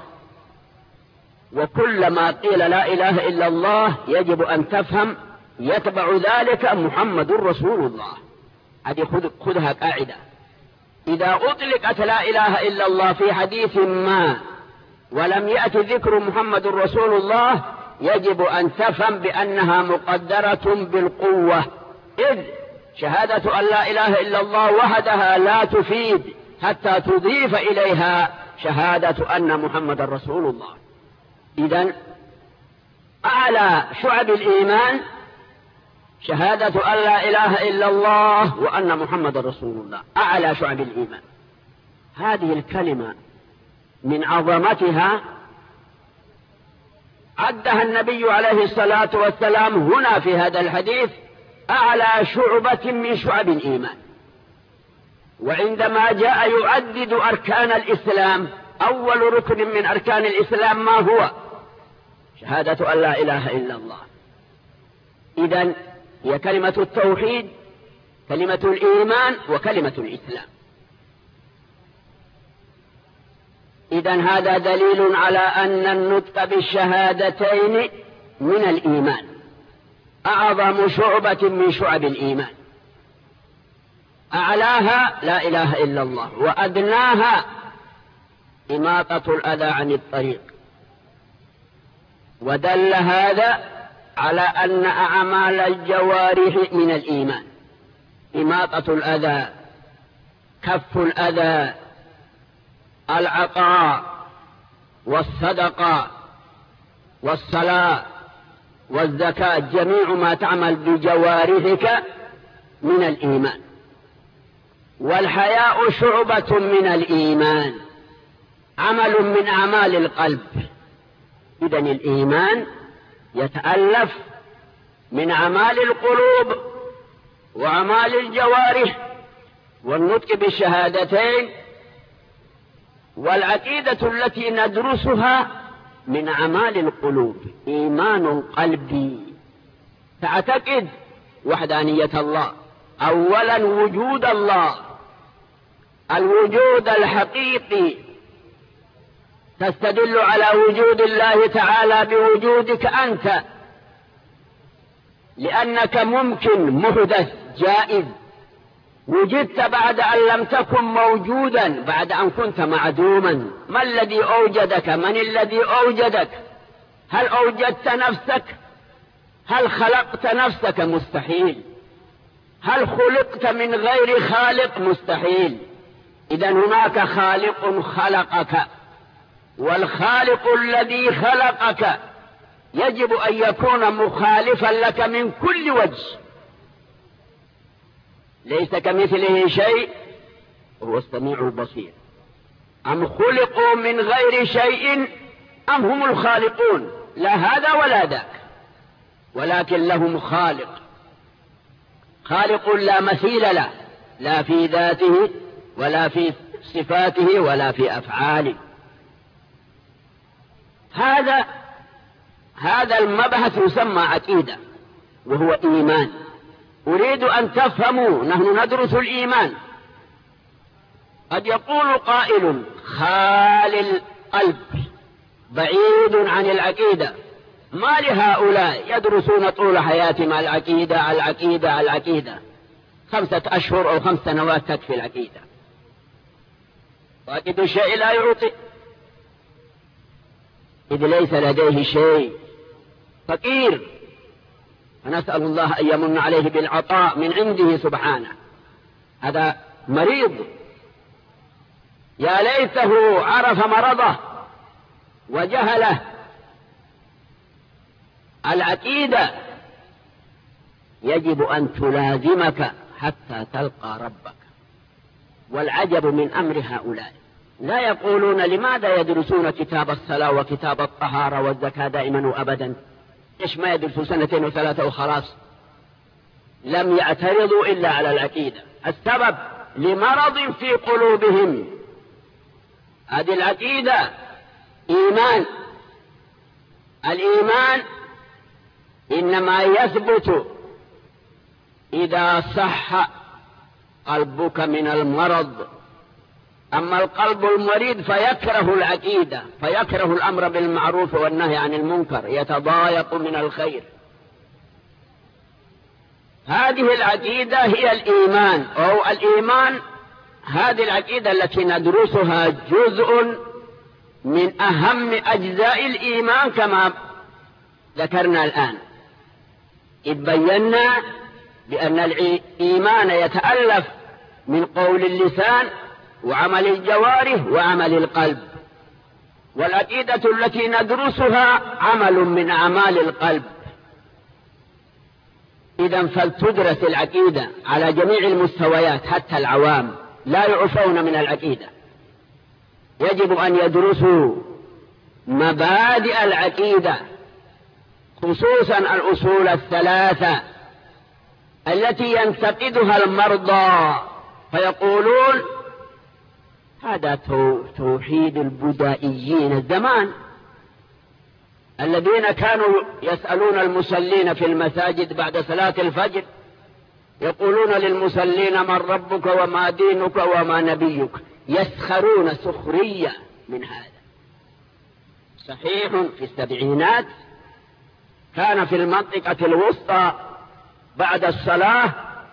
وكلما قيل لا إله إلا الله يجب أن تفهم يتبع ذلك محمد رسول الله. هذه خذها قاعدة. إذا أطلقت لا إله إلا الله في حديث ما ولم يأتي ذكر محمد رسول الله يجب أن تفهم بأنها مقدرة بالقوة، إذ شهادة أن لا إله إلا الله وحدها لا تفيد حتى تضيف إليها شهادة أن محمد رسول الله. إذن أعلى شعب الإيمان شهادة أن لا إله إلا الله وأن محمد رسول الله، أعلى شعب الإيمان. هذه الكلمة من عظمتها عدها النبي عليه الصلاة والسلام هنا في هذا الحديث أعلى شعبة من شعب الإيمان. وعندما جاء يعدد أركان الإسلام أول ركن من أركان الإسلام ما هو؟ شهادة أن لا إله إلا الله. إذن هي كلمة التوحيد، كلمة الإيمان، وكلمة الإسلام. إذن هذا دليل على أن النطق بالشهادتين من الإيمان، أعظم شعبة من شعب الإيمان. أعلاها لا إله إلا الله، وأدناها إماطة الأذى عن الطريق. ودل هذا على أن أعمال الجوارح من الإيمان، إماطة الأذى، كف الأذى، العطاء والصدقة والصلاة والزكاة، جميع ما تعمل بجوارحك من الإيمان. والحياء شعبة من الإيمان، عمل من أعمال القلب. إذن الإيمان يتألف من أعمال القلوب وأعمال الجوارح والنطق بالشهادتين. والعقيدة التي ندرسها من أعمال القلوب، إيمان قلبي، تعتقد وحدانية الله، أولا وجود الله، الوجود الحقيقي، تستدل على وجود الله تعالى بوجودك أنت، لأنك ممكن محدث جائز، وجدت بعد أن لم تكن موجودا، بعد أن كنت معدوما. ما الذي أوجدك؟ من الذي أوجدك؟ هل أوجدت نفسك؟ هل خلقت نفسك؟ مستحيل. هل خلقت من غير خالق؟ مستحيل. إذن هناك خالق خلقك، والخالق الذي خلقك يجب أن يكون مخالفا لك من كل وجه، ليس كمثله شيء وهو السميع البصير. أم خلقوا من غير شيء أم هم الخالقون؟ لا هذا ولا ذاك، ولكن لهم خالق، خالق لا مثيل له، لا في ذاته ولا في صفاته ولا في أفعاله. هذا هذا المبحث يسمى عقيدة، وهو إيمان. أريد أن تفهموا، نحن ندرس الإيمان. قد يقول قائل: خال القلب بعيد عن العقيدة، ما لهؤلاء يدرسون طول حياتهم العقيدة العقيدة العقيدة، خمسة أشهر أو خمس سنوات تكفي العقيدة. فاقد الشيء لا يعطي، إذ ليس لديه شيء، فقير، فنسأل الله أن يمن عليه بالعطاء من عنده سبحانه. هذا مريض، يا ليته عرف مرضه وجهله. العقيدة يجب أن تلازمك حتى تلقى ربك. والعجب من أمر هؤلاء، لا يقولون لماذا يدرسون كتاب الصلاة وكتاب الطهارة والزكاة دائما وأبدا؟ إيش ما يدرسوا سنتين وثلاثة وخلاص؟ لم يعترضوا إلا على العقيدة. السبب لمرض في قلوبهم. هذه العقيدة إيمان. الإيمان إنما يثبت إذا صح قلبك من المرض. أما القلب المريض فيكره العقيدة، فيكره الأمر بالمعروف والنهي عن المنكر، يتضايق من الخير. هذه العقيدة هي الإيمان، أو الإيمان. هذه العقيدة التي ندرسها جزء من أهم أجزاء الإيمان كما ذكرنا الآن، إذ بينا بأن الإيمان يتألف من قول اللسان وعمل الجوارح وعمل القلب. والعقيدة التي ندرسها عمل من أعمال القلب. إذن فلتدرس العقيدة على جميع المستويات، حتى العوام لا يعفون من العقيدة. يجب أن يدرسوا مبادئ العقيدة، خصوصا الأصول الثلاثة التي ينتقدها المرضى فيقولون هذا توحيد البدائيين الزمان الذين كانوا يسألون المصلين في المساجد بعد صلاة الفجر، يقولون للمصلين من ربك وما دينك وما نبيك، يسخرون سخرية من هذا. صحيح في السبعينات كان في المنطقة الوسطى بعد الصلاة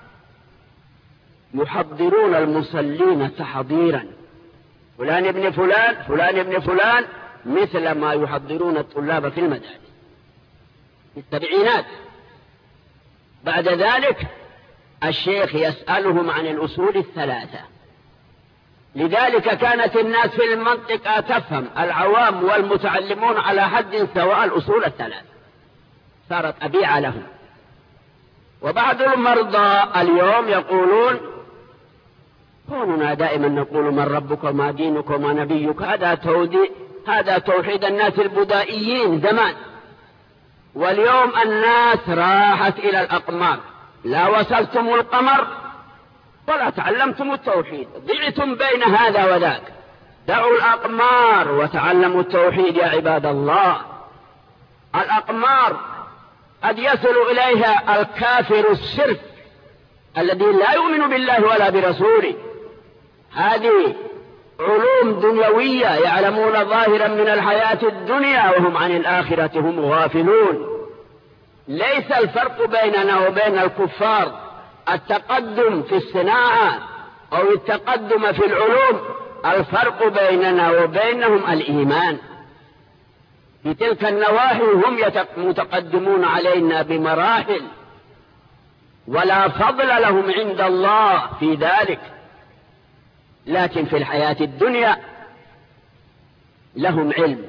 يحضرون المصلين تحضيرا، فلان ابن فلان فلان ابن فلان، مثل ما يحضرون الطلاب في المدارس في السبعينات. بعد ذلك الشيخ يسألهم عن الأصول الثلاثة، لذلك كانت الناس في المنطقة تفهم، العوام والمتعلمون على حد سواء الأصول الثلاثة، صارت أبيعة لهم. وبعض المرضى اليوم يقولون كوننا دائما نقول من ربك وما دينك وما نبيك، هذا تودي هذا توحيد الناس البدائيين زمان، واليوم الناس راحت إلى الأقمار، لا وصلتم القمر ولا تعلمتم التوحيد، ضعتم بين هذا وذاك. دعوا الأقمار وتعلموا التوحيد يا عباد الله. الأقمار قد يصل إليها الكافر الشرك الذي لا يؤمن بالله ولا برسوله. هذه علوم دنيوية يعلمون ظاهرا من الحياة الدنيا وهم عن الآخرة هم غافلون. ليس الفرق بيننا وبين الكفار التقدم في الصناعة أو التقدم في العلوم، الفرق بيننا وبينهم الإيمان. في تلك النواحي هم متقدمون علينا بمراحل، ولا فضل لهم عند الله في ذلك، لكن في الحياة الدنيا لهم علم.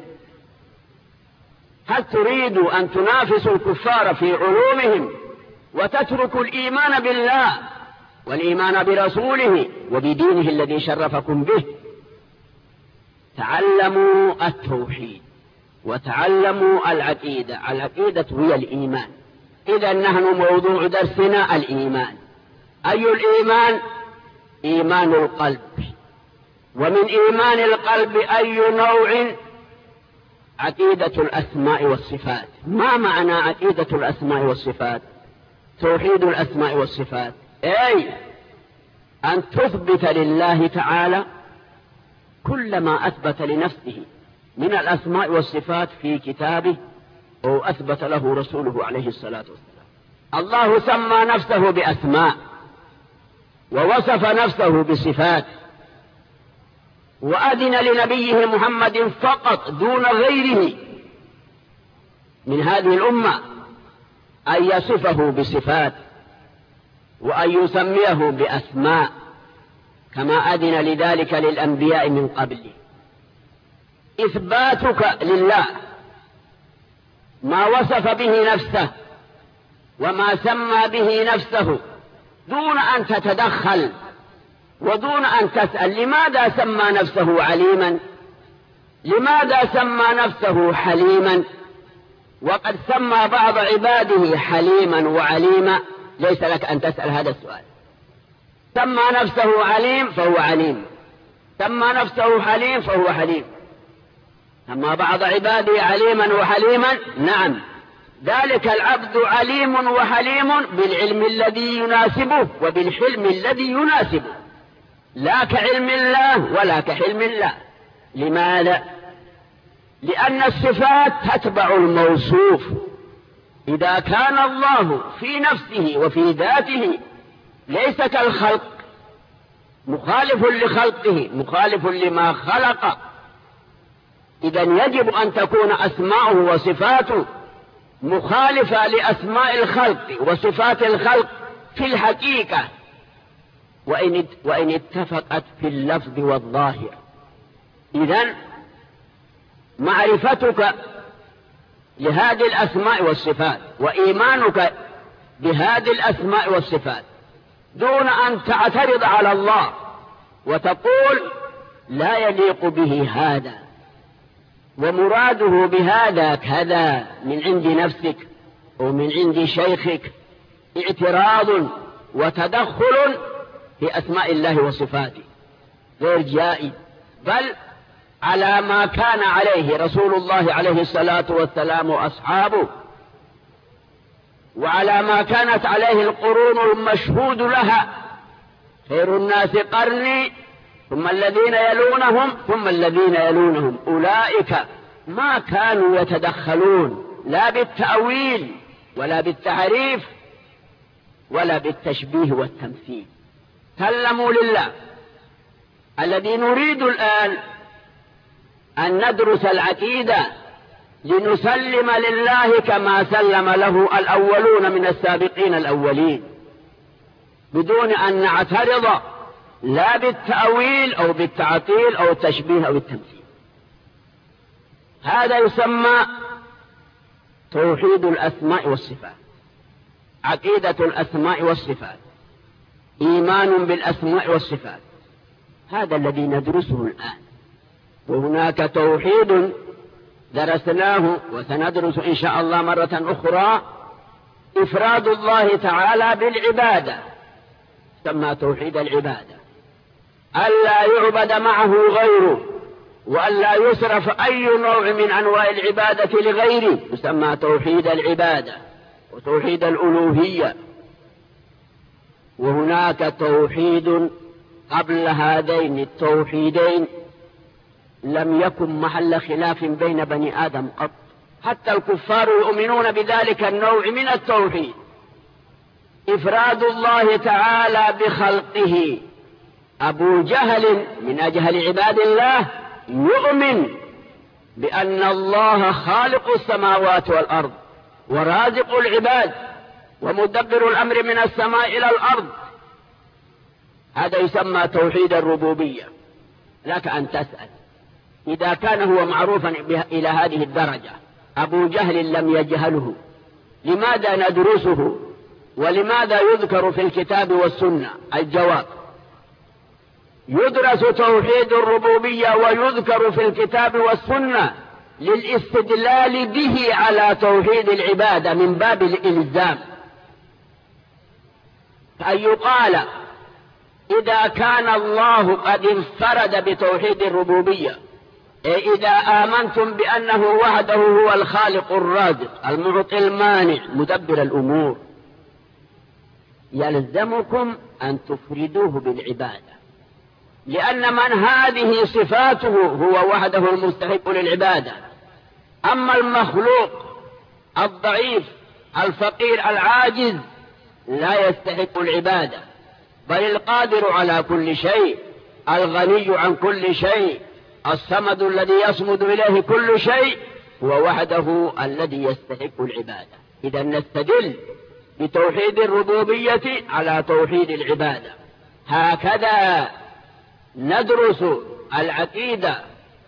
هل تريد أن تنافسوا الكفار في علومهم وتتركوا الإيمان بالله والإيمان برسوله وبدينه الذي شرفكم به؟ تعلموا التوحيد وتعلموا العقيدة. العقيدة هي الإيمان. إذا نحن موضوع درسنا الإيمان. أي الإيمان؟ إيمان القلب. ومن إيمان القلب أي نوع؟ عقيدة الأسماء والصفات. ما معنى عقيدة الأسماء والصفات؟ توحيد الأسماء والصفات أي أن تثبت لله تعالى كل ما أثبت لنفسه من الأسماء والصفات في كتابه أو أثبت له رسوله عليه الصلاة والسلام. الله سمى نفسه بأسماء ووصف نفسه بصفات، وأذن لنبيه محمد فقط دون غيره من هذه الأمة أن يصفه بصفات وأن يسميه بأسماء، كما أذن لذلك للأنبياء من قبله. إثباتك لله ما وصف به نفسه وما سمى به نفسه دون أن تتدخل ودون أن تسأل لماذا سمى نفسه عليما، لماذا سمى نفسه حليما، وقد سمى بعض عباده حليما وعليما. ليس لك أن تسأل هذا السؤال. سمى نفسه عليم فهو عليم، سمى نفسه حليم فهو حليم. سمى بعض عباده عليما وحليما، نعم، ذلك العبد عليم وحليم بالعلم الذي يناسبه وبالحلم الذي يناسبه، لا كعلم الله ولا كحلم الله. لماذا؟ لأن الصفات تتبع الموصوف. إذا كان الله في نفسه وفي ذاته ليس كالخلق، مخالف لخلقه، مخالف لما خلق، إذن يجب أن تكون أسماؤه وصفاته مخالفة لأسماء الخلق وصفات الخلق في الحقيقة، وإن وإن اتفقت في اللفظ والظاهر. إذن معرفتك لهذه الأسماء والصفات وإيمانك بهذه الأسماء والصفات دون أن تعترض على الله وتقول لا يليق به هذا، ومراده بهذا كذا من عند نفسك ومن عند شيخك اعتراض وتدخل في أسماء الله وصفاته غير جائز، بل على ما كان عليه رسول الله عليه الصلاة والسلام وأصحابه، وعلى ما كانت عليه القرون المشهود لها، خير الناس قرني ثم الذين يلونهم ثم الذين يلونهم، أولئك ما كانوا يتدخلون لا بالتأويل ولا بالتحريف ولا بالتشبيه والتمثيل، سلموا لله. الذي نريد الآن أن ندرس العقيدة لنسلم لله كما سلم له الأولون من السابقين الأولين، بدون أن نعترض لا بالتأويل أو بالتعطيل أو التشبيه أو التمثيل. هذا يسمى توحيد الأسماء والصفات، عقيدة الأسماء والصفات، إيمان بالأسماء والصفات، هذا الذي ندرسه الآن. وهناك توحيد درسناه وسندرس إن شاء الله مرة أخرى، إفراد الله تعالى بالعبادة، يسمى توحيد العبادة، ألا يعبد معه غيره، وألا يصرف أي نوع من أنواع العبادة لغيره، يسمى توحيد العبادة وتوحيد الألوهية. وهناك توحيد قبل هذين التوحيدين لم يكن محل خلاف بين بني آدم قط، حتى الكفار يؤمنون بذلك النوع من التوحيد، إفراد الله تعالى بخلقه. أبو جهل من أجهل عباد الله يؤمن بأن الله خالق السماوات والأرض ورازق العباد ومدبر الأمر من السماء إلى الأرض، هذا يسمى توحيد الربوبية. لك أن تسأل إذا كان هو معروفا إلى هذه الدرجة، أبو جهل لم يجهله، لماذا ندرسه ولماذا يذكر في الكتاب والسنة؟ الجواب: يدرس توحيد الربوبية ويذكر في الكتاب والسنة للاستدلال به على توحيد العبادة من باب الإلزام، فأن يقال إذا كان الله قد انفرد بتوحيد الربوبية، إذا آمنتم بأنه وحده هو الخالق الرازق المعطي المانع مدبر الأمور، يلزمكم أن تفردوه بالعبادة، لأن من هذه صفاته هو وحده المستحق للعبادة. أما المخلوق الضعيف الفقير العاجز لا يستحق العبادة، بل القادر على كل شيء، الغني عن كل شيء، الصمد الذي يصمد إليه كل شيء، هو وحده الذي يستحق العبادة. إذا نستدل بتوحيد الربوبية على توحيد العبادة. هكذا ندرس العقيدة،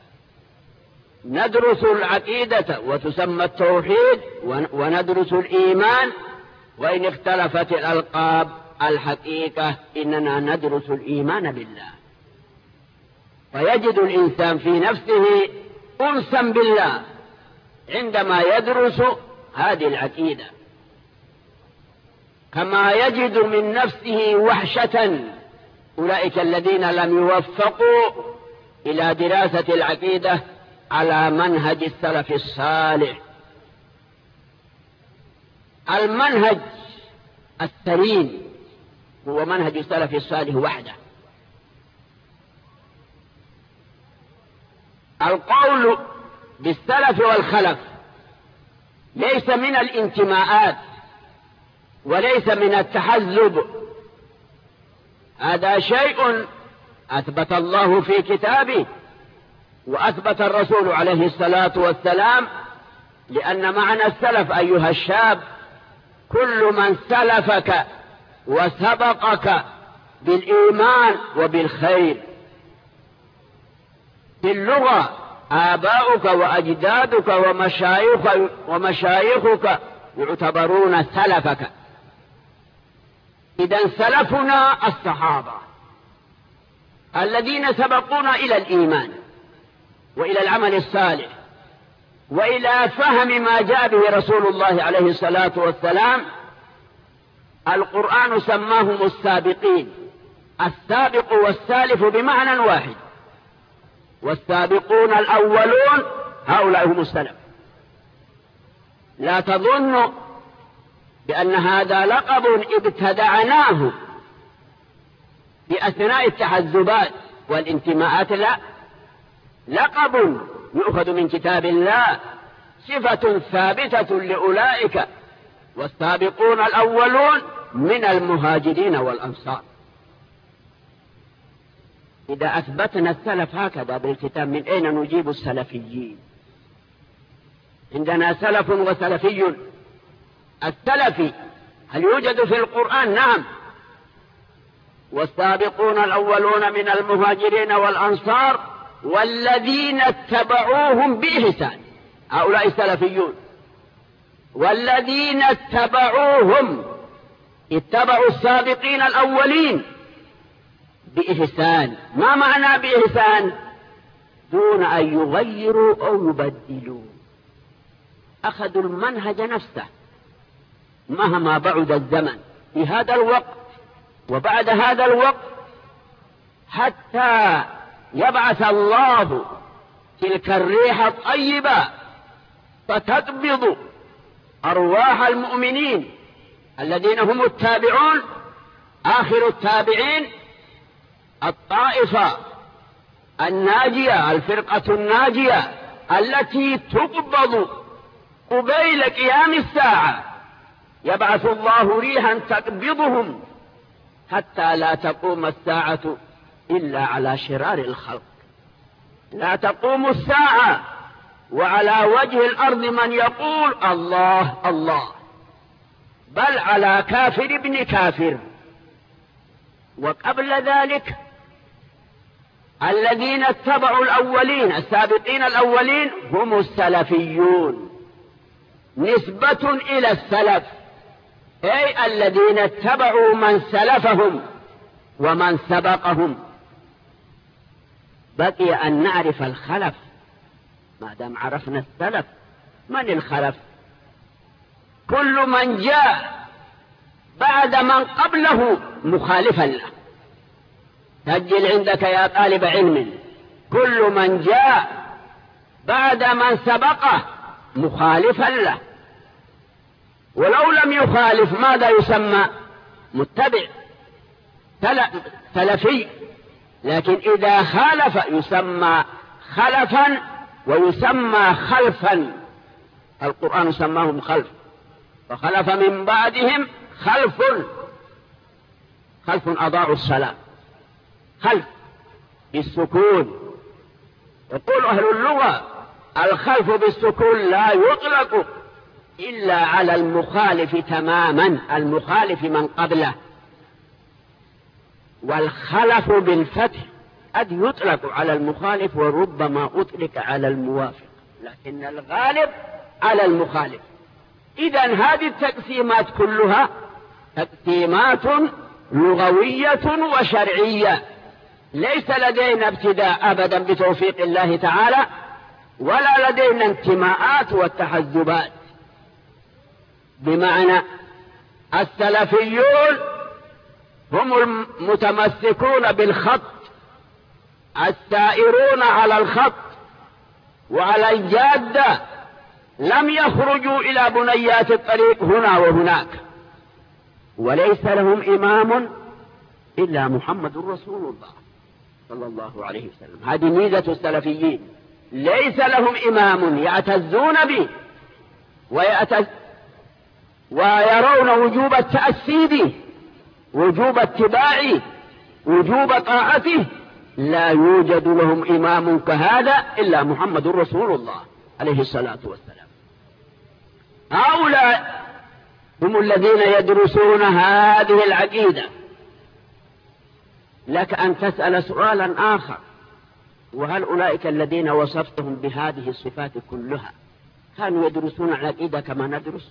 ندرس العقيدة وتسمى التوحيد، وندرس الإيمان، وإن اختلفت الألقاب الحقيقة إننا ندرس الإيمان بالله. فيجد الإنسان في نفسه أنسا بالله عندما يدرس هذه العقيدة، كما يجد من نفسه وحشة أولئك الذين لم يوفقوا إلى دراسة العقيدة على منهج السلف الصالح. المنهج السليم هو منهج السلف الصالح وحده. القول بالسلف والخلف ليس من الانتماءات وليس من التحزب، هذا شيء أثبت الله في كتابه وأثبت الرسول عليه الصلاة والسلام، لأن معنى السلف أيها الشاب كل من سلفك وسبقك بالإيمان وبالخير. في اللغة آباؤك وأجدادك ومشايخك, ومشايخك يعتبرون سلفك. إذن سلفنا الصحابة، الذين سبقونا إلى الإيمان وإلى العمل الصالح وإلى فهم ما جاء به رسول الله عليه الصلاة والسلام. القرآن سماهم السابقين، السابق والسالف بمعنى واحد، والسابقون الأولون هؤلاء هم السلف. لا تظنوا بأن هذا لقب ابتدعناه في أثناء التحزبات والانتماءات، لا، لقب يؤخذ من كتاب الله، صفة ثابتة لأولئك والسابقون الأولون من المهاجرين والأنصار. إذا أثبتنا السلف هكذا بالكتاب من أين نجيب السلفيين؟ عندنا سلف وسلفي. السلفي هل يوجد في القرآن؟ نعم. والسابقون الأولون من المهاجرين والأنصار والذين اتبعوهم بإحسان، هؤلاء السلفيون. والذين اتبعوهم اتبعوا السابقين الأولين بإحسان. ما معنى بإحسان؟ دون أن يغيروا أو يبدلوا، أخذوا المنهج نفسه مهما بعد الزمن في هذا الوقت وبعد هذا الوقت، حتى يبعث الله تلك الريح الطيبة فتقبض أرواح المؤمنين الذين هم التابعون، آخر التابعين، الطائفة الناجية، الفرقة الناجية التي تقبض قبيل قيام الساعة. يبعث الله ريحا تقبضهم حتى لا تقوم الساعة إلا على شرار الخلق. لا تقوم الساعة وعلى وجه الأرض من يقول الله الله، بل على كافر ابن كافر. وقبل ذلك الذين اتبعوا الأولين السابقين الأولين هم السلفيون، نسبة إلى السلف، أي الذين اتبعوا من سلفهم ومن سبقهم. بقي أن نعرف الخلف. ما دام عرفنا السلف، من الخلف؟ كل من جاء بعد من قبله مخالفا له. سجل عندك يا طالب علم، كل من جاء بعد من سبقه مخالفا له. ولو لم يخالف ماذا يسمى؟ متبع سلفي. لكن إذا خالف يسمى خلفا ويسمى خلفا. القرآن سماهم خلف، فخلف من بعدهم خلف، خلف أضاعوا الصلاة. خلف بالسكون. يقول أهل اللغة الخلف بالسكون لا يطلق إلا على المخالف تماما، المخالف من قبله. والخلف بالفتح قد يطلق على المخالف وربما أطلق على الموافق، لكن الغالب على المخالف. إذن هذه التقسيمات كلها تقسيمات لغوية وشرعية، ليس لدينا ابتداء أبدا بتوفيق الله تعالى، ولا لدينا انتماءات والتحزبات. بمعنى السلفيون هم المتمسكون بالخط، السائرون على الخط وعلى الجادة، لم يخرجوا إلى بنيات الطريق هنا وهناك، وليس لهم إمام إلا محمد رسول الله صلى الله عليه وسلم. هذه ميزة السلفيين، ليس لهم إمام يعتزون به ويأتز ويرون وجوب التأسي به، وجوب اتباعه، وجوب طاعته. لا يوجد لهم إمام كهذا إلا محمد رسول الله عليه الصلاة والسلام. هؤلاء هم الذين يدرسون هذه العقيدة. لك أن تسأل سؤالا آخر: وهل أولئك الذين وصفتهم بهذه الصفات كلها كانوا يدرسون العقيدة كما ندرس؟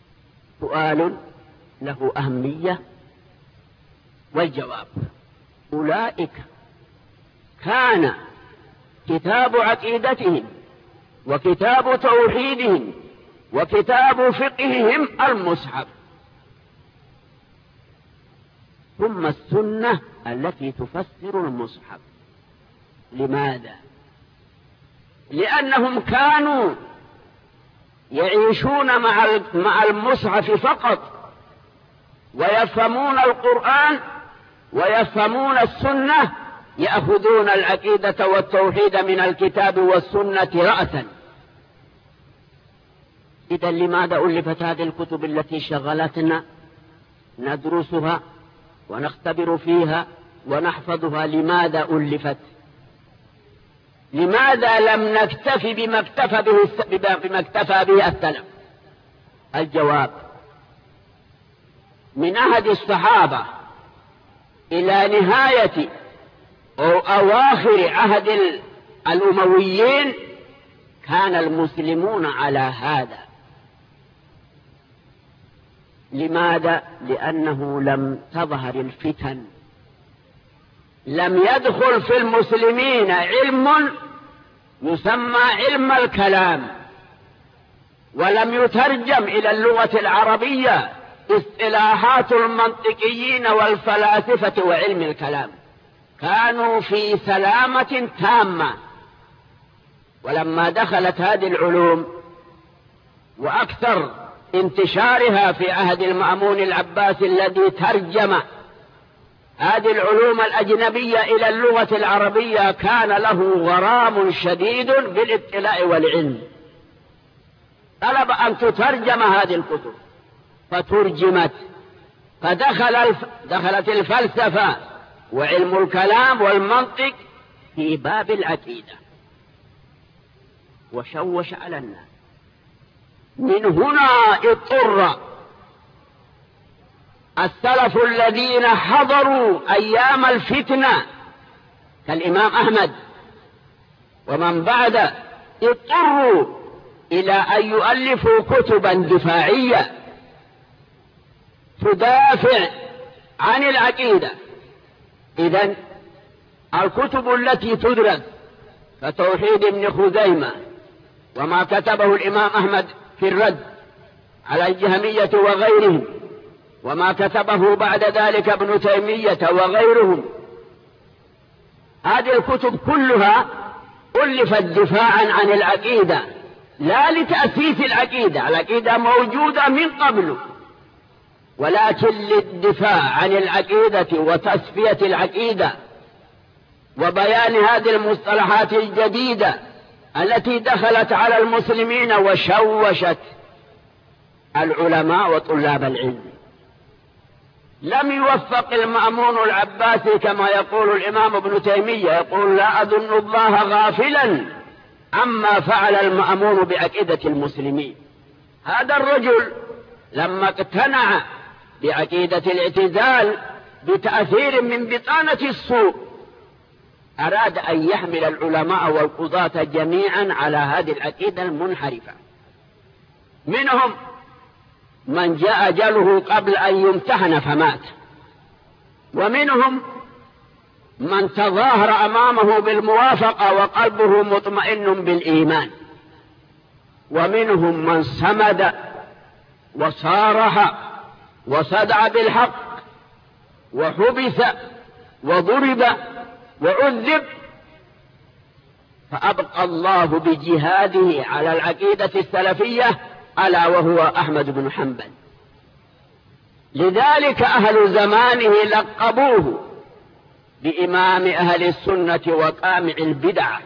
سؤال له أهمية، والجواب أولئك كان كتاب عقيدتهم وكتاب توحيدهم وكتاب فقههم المصحف، ثم السنة التي تفسر المصحف. لماذا؟ لأنهم كانوا يعيشون مع المصحف فقط، ويفهمون القرآن ويفهمون السنة، يأخذون العقيدة والتوحيد من الكتاب والسنة رأسا. إذا لماذا ألفت هذه الكتب التي شغلتنا ندرسها ونختبر فيها ونحفظها؟ لماذا ألفت؟ لماذا لم نكتفي بما اكتفى به بما اكتفى به السلف؟ الجواب: من عهد الصحابة إلى نهاية أو أواخر عهد الأمويين كان المسلمون على هذا. لماذا؟ لأنه لم تظهر الفتن، لم يدخل في المسلمين علم يسمى علم الكلام، ولم يترجم إلى اللغة العربية اصطلاحات المنطقيين والفلاسفة وعلم الكلام. كانوا في سلامة تامة. ولما دخلت هذه العلوم وأكثر انتشارها في عهد المأمون العباسي الذي ترجم هذه العلوم الأجنبية إلى اللغة العربية، كان له غرام شديد بالاطلاع والعلم. طلب أن تترجم هذه الكتب فترجمت، فدخل الف... دخلت الفلسفة وعلم الكلام والمنطق في باب العقيدة وشوش على الناس. من هنا اضطر السلف الذين حضروا أيام الفتنة كالإمام أحمد ومن بعد اضطروا إلى أن يؤلفوا كتبا دفاعية تدافع عن العقيدة. إذن الكتب التي تدرس كتوحيد ابن خزيمة وما كتبه الإمام أحمد في الرد على الجهمية وغيرهم، وما كتبه بعد ذلك ابن تيمية وغيرهم، هذه الكتب كلها ألفت دفاعا عن العقيدة، لا لتأسيس العقيدة، العقيدة موجودة من قبل، ولكن للدفاع عن العقيدة وتصفية العقيدة وبيان هذه المصطلحات الجديدة التي دخلت على المسلمين وشوشت العلماء وطلاب العلم. لم يوفق المأمون العباسي كما يقول الإمام ابن تيمية، يقول: لا أظن الله غافلا عما فعل المأمون بعقيدة المسلمين. هذا الرجل لما اقتنع بعقيدة الاعتزال بتأثير من بطانة السوء أراد أن يحمل العلماء والقضاة جميعا على هذه العقيدة المنحرفة. منهم من جاء أجله قبل أن يمتحن فمات، ومنهم من تظاهر أمامه بالموافقة وقلبه مطمئن بالإيمان، ومنهم من صمد وصارح وصدع بالحق وحبس وضرب وعذب، فأبقى الله بجهاده على العقيدة السلفية ألا وهو أحمد بن حنبل. لذلك أهل زمانه لقبوه بإمام أهل السنة وقامع البدعة.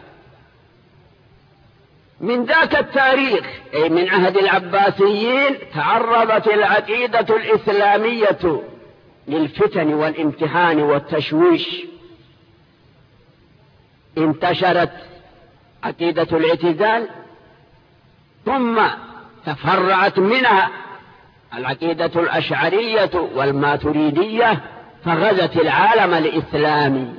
من ذاك التاريخ أي من عهد العباسيين تعرضت العقيدة الإسلامية للفتن والامتحان والتشويش. انتشرت عقيدة الاعتزال، ثم تفرعت منها العقيدة الأشعرية والماتريدية، فغزت العالم الإسلامي.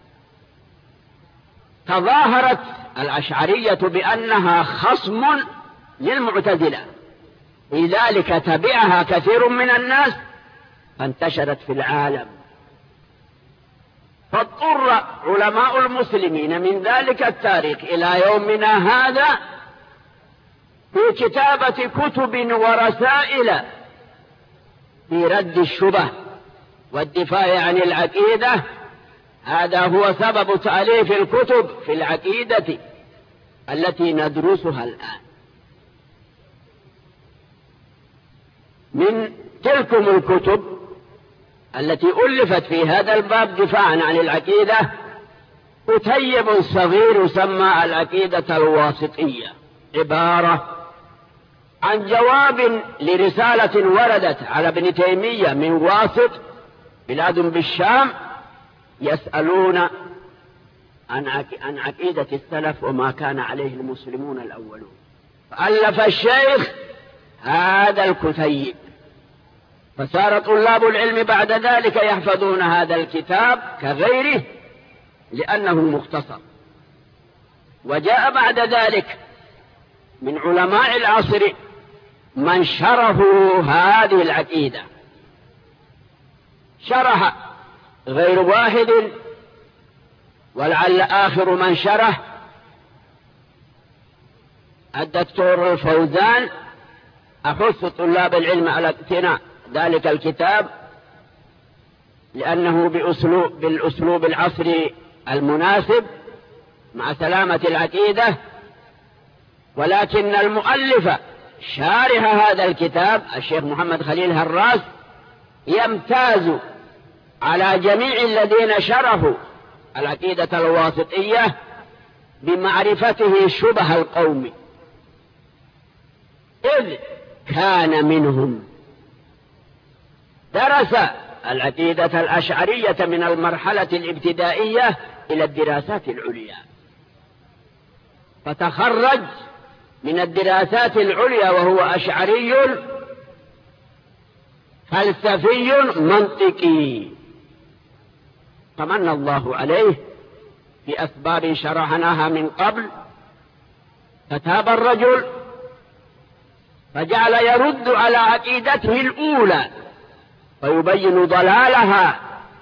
تظاهرت الأشعرية بأنها خصم للمعتزلة، لذلك تبعها كثير من الناس فانتشرت في العالم. واضطر علماء المسلمين من ذلك التاريخ إلى يومنا هذا في كتابة كتب ورسائل في رد الشبه والدفاع عن العقيدة. هذا هو سبب تأليف الكتب في العقيدة التي ندرسها الآن. من تلكم الكتب التي ألفت في هذا الباب دفاعا عن العقيدة كتيب صغير يسمى العقيدة الواسطية، عبارة عن جواب لرسالة وردت على ابن تيمية من واسط بلاد بالشام يسألون عن عقيدة السلف وما كان عليه المسلمون الأولون، فألف الشيخ هذا الكتيب، فصار طلاب العلم بعد ذلك يحفظون هذا الكتاب كغيره لأنه مختصر. وجاء بعد ذلك من علماء العصر من شرحوا هذه العقيدة، شرح غير واحد، ولعل آخر من شرح الدكتور الفوزان. أحث طلاب العلم على اقتناء ذلك الكتاب لأنه بأسلوب بالأسلوب العصري المناسب مع سلامة العقيدة. ولكن المؤلف شارح هذا الكتاب الشيخ محمد خليل هراس يمتاز على جميع الذين شرحوا العقيدة الواسطية بمعرفته شبه القوم، إذ كان منهم درس العقيدة الأشعرية من المرحلة الابتدائية إلى الدراسات العليا، فتخرج من الدراسات العليا وهو أشعري فلسفي منطقي، فمن الله عليه في أسباب شرحناها من قبل. فتاب الرجل فجعل يرد على عقيدته الأولى ويبين ضلالها،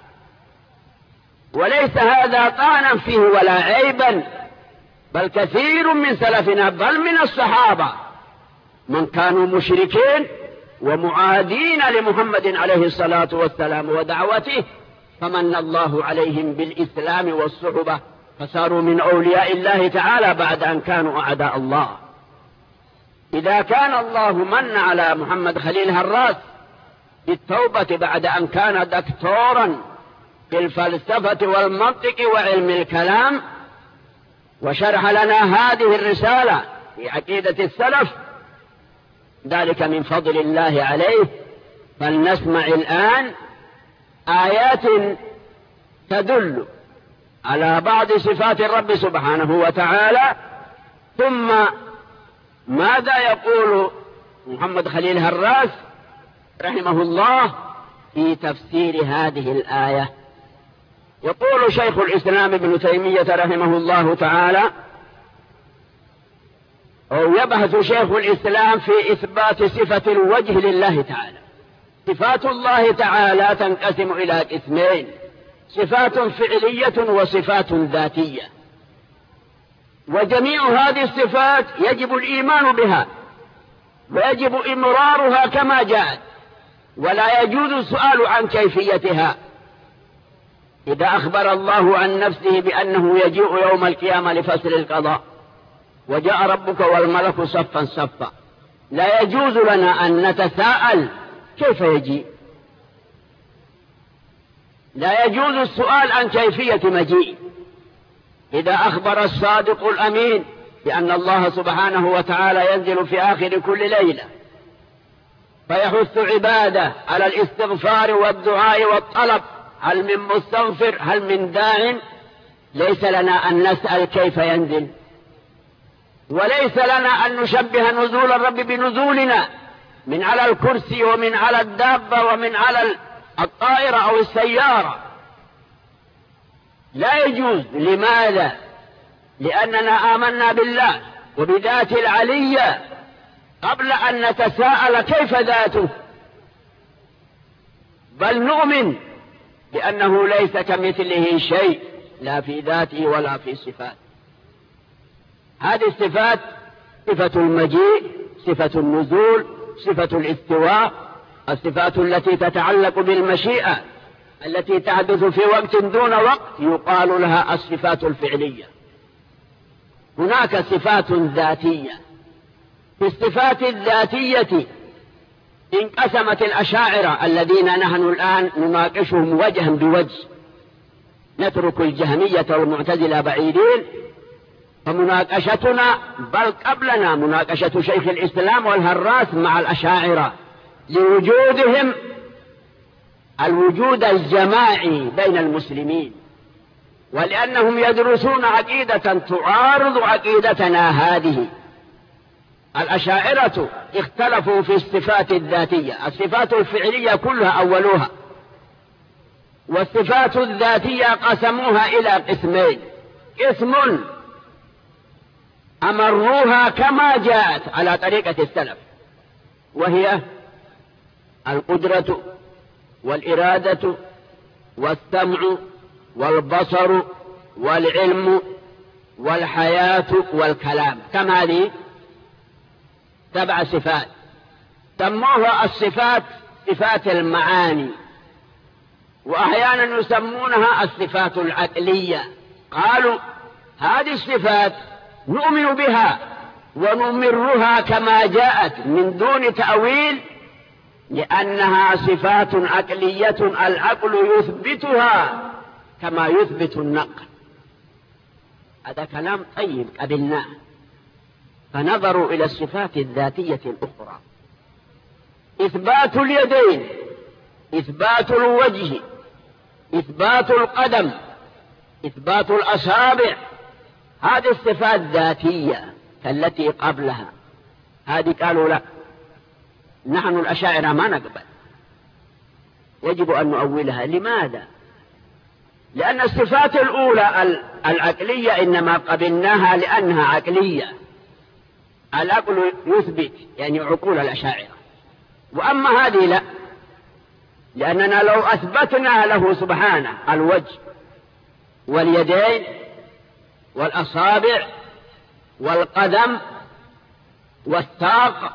وليس هذا طعنا فيه ولا عيبا، بل كثير من سلفنا بل من الصحابة من كانوا مشركين ومعادين لمحمد عليه الصلاة والسلام ودعوته، فمن الله عليهم بالإسلام والصحبة فصاروا من أولياء الله تعالى بعد أن كانوا أعداء الله. إذا كان الله من على محمد خليل هراس بالتوبة بعد أن كان دكتورا في الفلسفة والمنطق وعلم الكلام وشرح لنا هذه الرسالة في عقيدة السلف، ذلك من فضل الله عليه. فلنسمع الآن آيات تدل على بعض صفات الرب سبحانه وتعالى، ثم ماذا يقول محمد خليل هراس رحمه الله في تفسير هذه الآية. يقول شيخ الإسلام ابن تيمية رحمه الله تعالى، أو يبحث شيخ الإسلام في إثبات صفة الوجه لله تعالى. صفات الله تعالى تنقسم إلى قسمين: صفات فعلية وصفات ذاتية، وجميع هذه الصفات يجب الإيمان بها ويجب إمرارها كما جاءت، ولا يجوز السؤال عن كيفيتها. إذا أخبر الله عن نفسه بأنه يجيء يوم القيامة لفصل القضاء وجاء ربك والملك صفا صفا، لا يجوز لنا أن نتساءل كيف يجيء، لا يجوز السؤال عن كيفية مجيء. إذا أخبر الصادق الأمين بأن الله سبحانه وتعالى ينزل في آخر كل ليلة فيحث عباده على الاستغفار والدعاء والطلب، هل من مستغفر هل من داع، ليس لنا أن نسأل كيف ينزل، وليس لنا أن نشبه نزول الرب بنزولنا من على الكرسي ومن على الدابة ومن على الطائرة أو السيارة، لا يجوز. لماذا؟ لأننا آمنا بالله وبذات العلية قبل أن نتساءل كيف ذاته، بل نؤمن لأنه ليس كمثله شيء لا في ذاته ولا في صفاته. هذه الصفات صفة المجيء، صفة النزول، صفة الاستواء، الصفات التي تتعلق بالمشيئة التي تحدث في وقت دون وقت يقال لها الصفات الفعلية. هناك صفات ذاتية. في الصفات الذاتية انقسمت الأشاعرة الذين نحن الآن نناقشهم وجها بوجه، نترك الجهمية والمعتزلة بعيدين، فمناقشتنا بل قبلنا مناقشة شيخ الإسلام والهراس مع الأشاعرة لوجودهم الوجود الجماعي بين المسلمين، ولأنهم يدرسون عقيدة تعارض عقيدتنا هذه. الأشاعرة اختلفوا في الصفات الذاتية، الصفات الفعلية كلها أولوها، والصفات الذاتية قسموها إلى قسمين: قسم أمروها كما جاءت على طريقة السلف، وهي القدرة والإرادة والسمع والبصر والعلم والحياة والكلام. كم هذه؟ سبع صفات سموها الصفات صفات المعاني، وأحيانا يسمونها الصفات العقلية. قالوا هذه الصفات نؤمن بها ونمرها كما جاءت من دون تأويل، لأنها صفات عقلية العقل يثبتها كما يثبت النقل. هذا كلام طيب قبلناه. فنظروا إلى الصفات الذاتية الأخرى: إثبات اليدين، إثبات الوجه، إثبات القدم، إثبات الأصابع. هذه الصفات ذاتية التي قبلها. هذه قالوا لا، نحن الأشاعرة ما نقبل، يجب أن نؤولها. لماذا؟ لأن الصفات الأولى العقلية إنما قبلناها لأنها عقلية، العقل يثبت، يعني عقول الأشاعرة. وأما هذه لا، لأننا لو أثبتنا له سبحانه الوجه واليدين والأصابع والقدم والساق،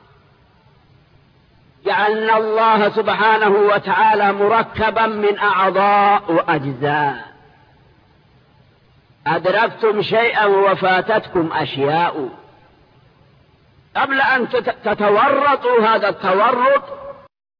جعلنا الله سبحانه وتعالى مركبا من أعضاء وأجزاء. أدركتم شيئا وفاتتكم أشياء. قبل أن تتورطوا هذا التورط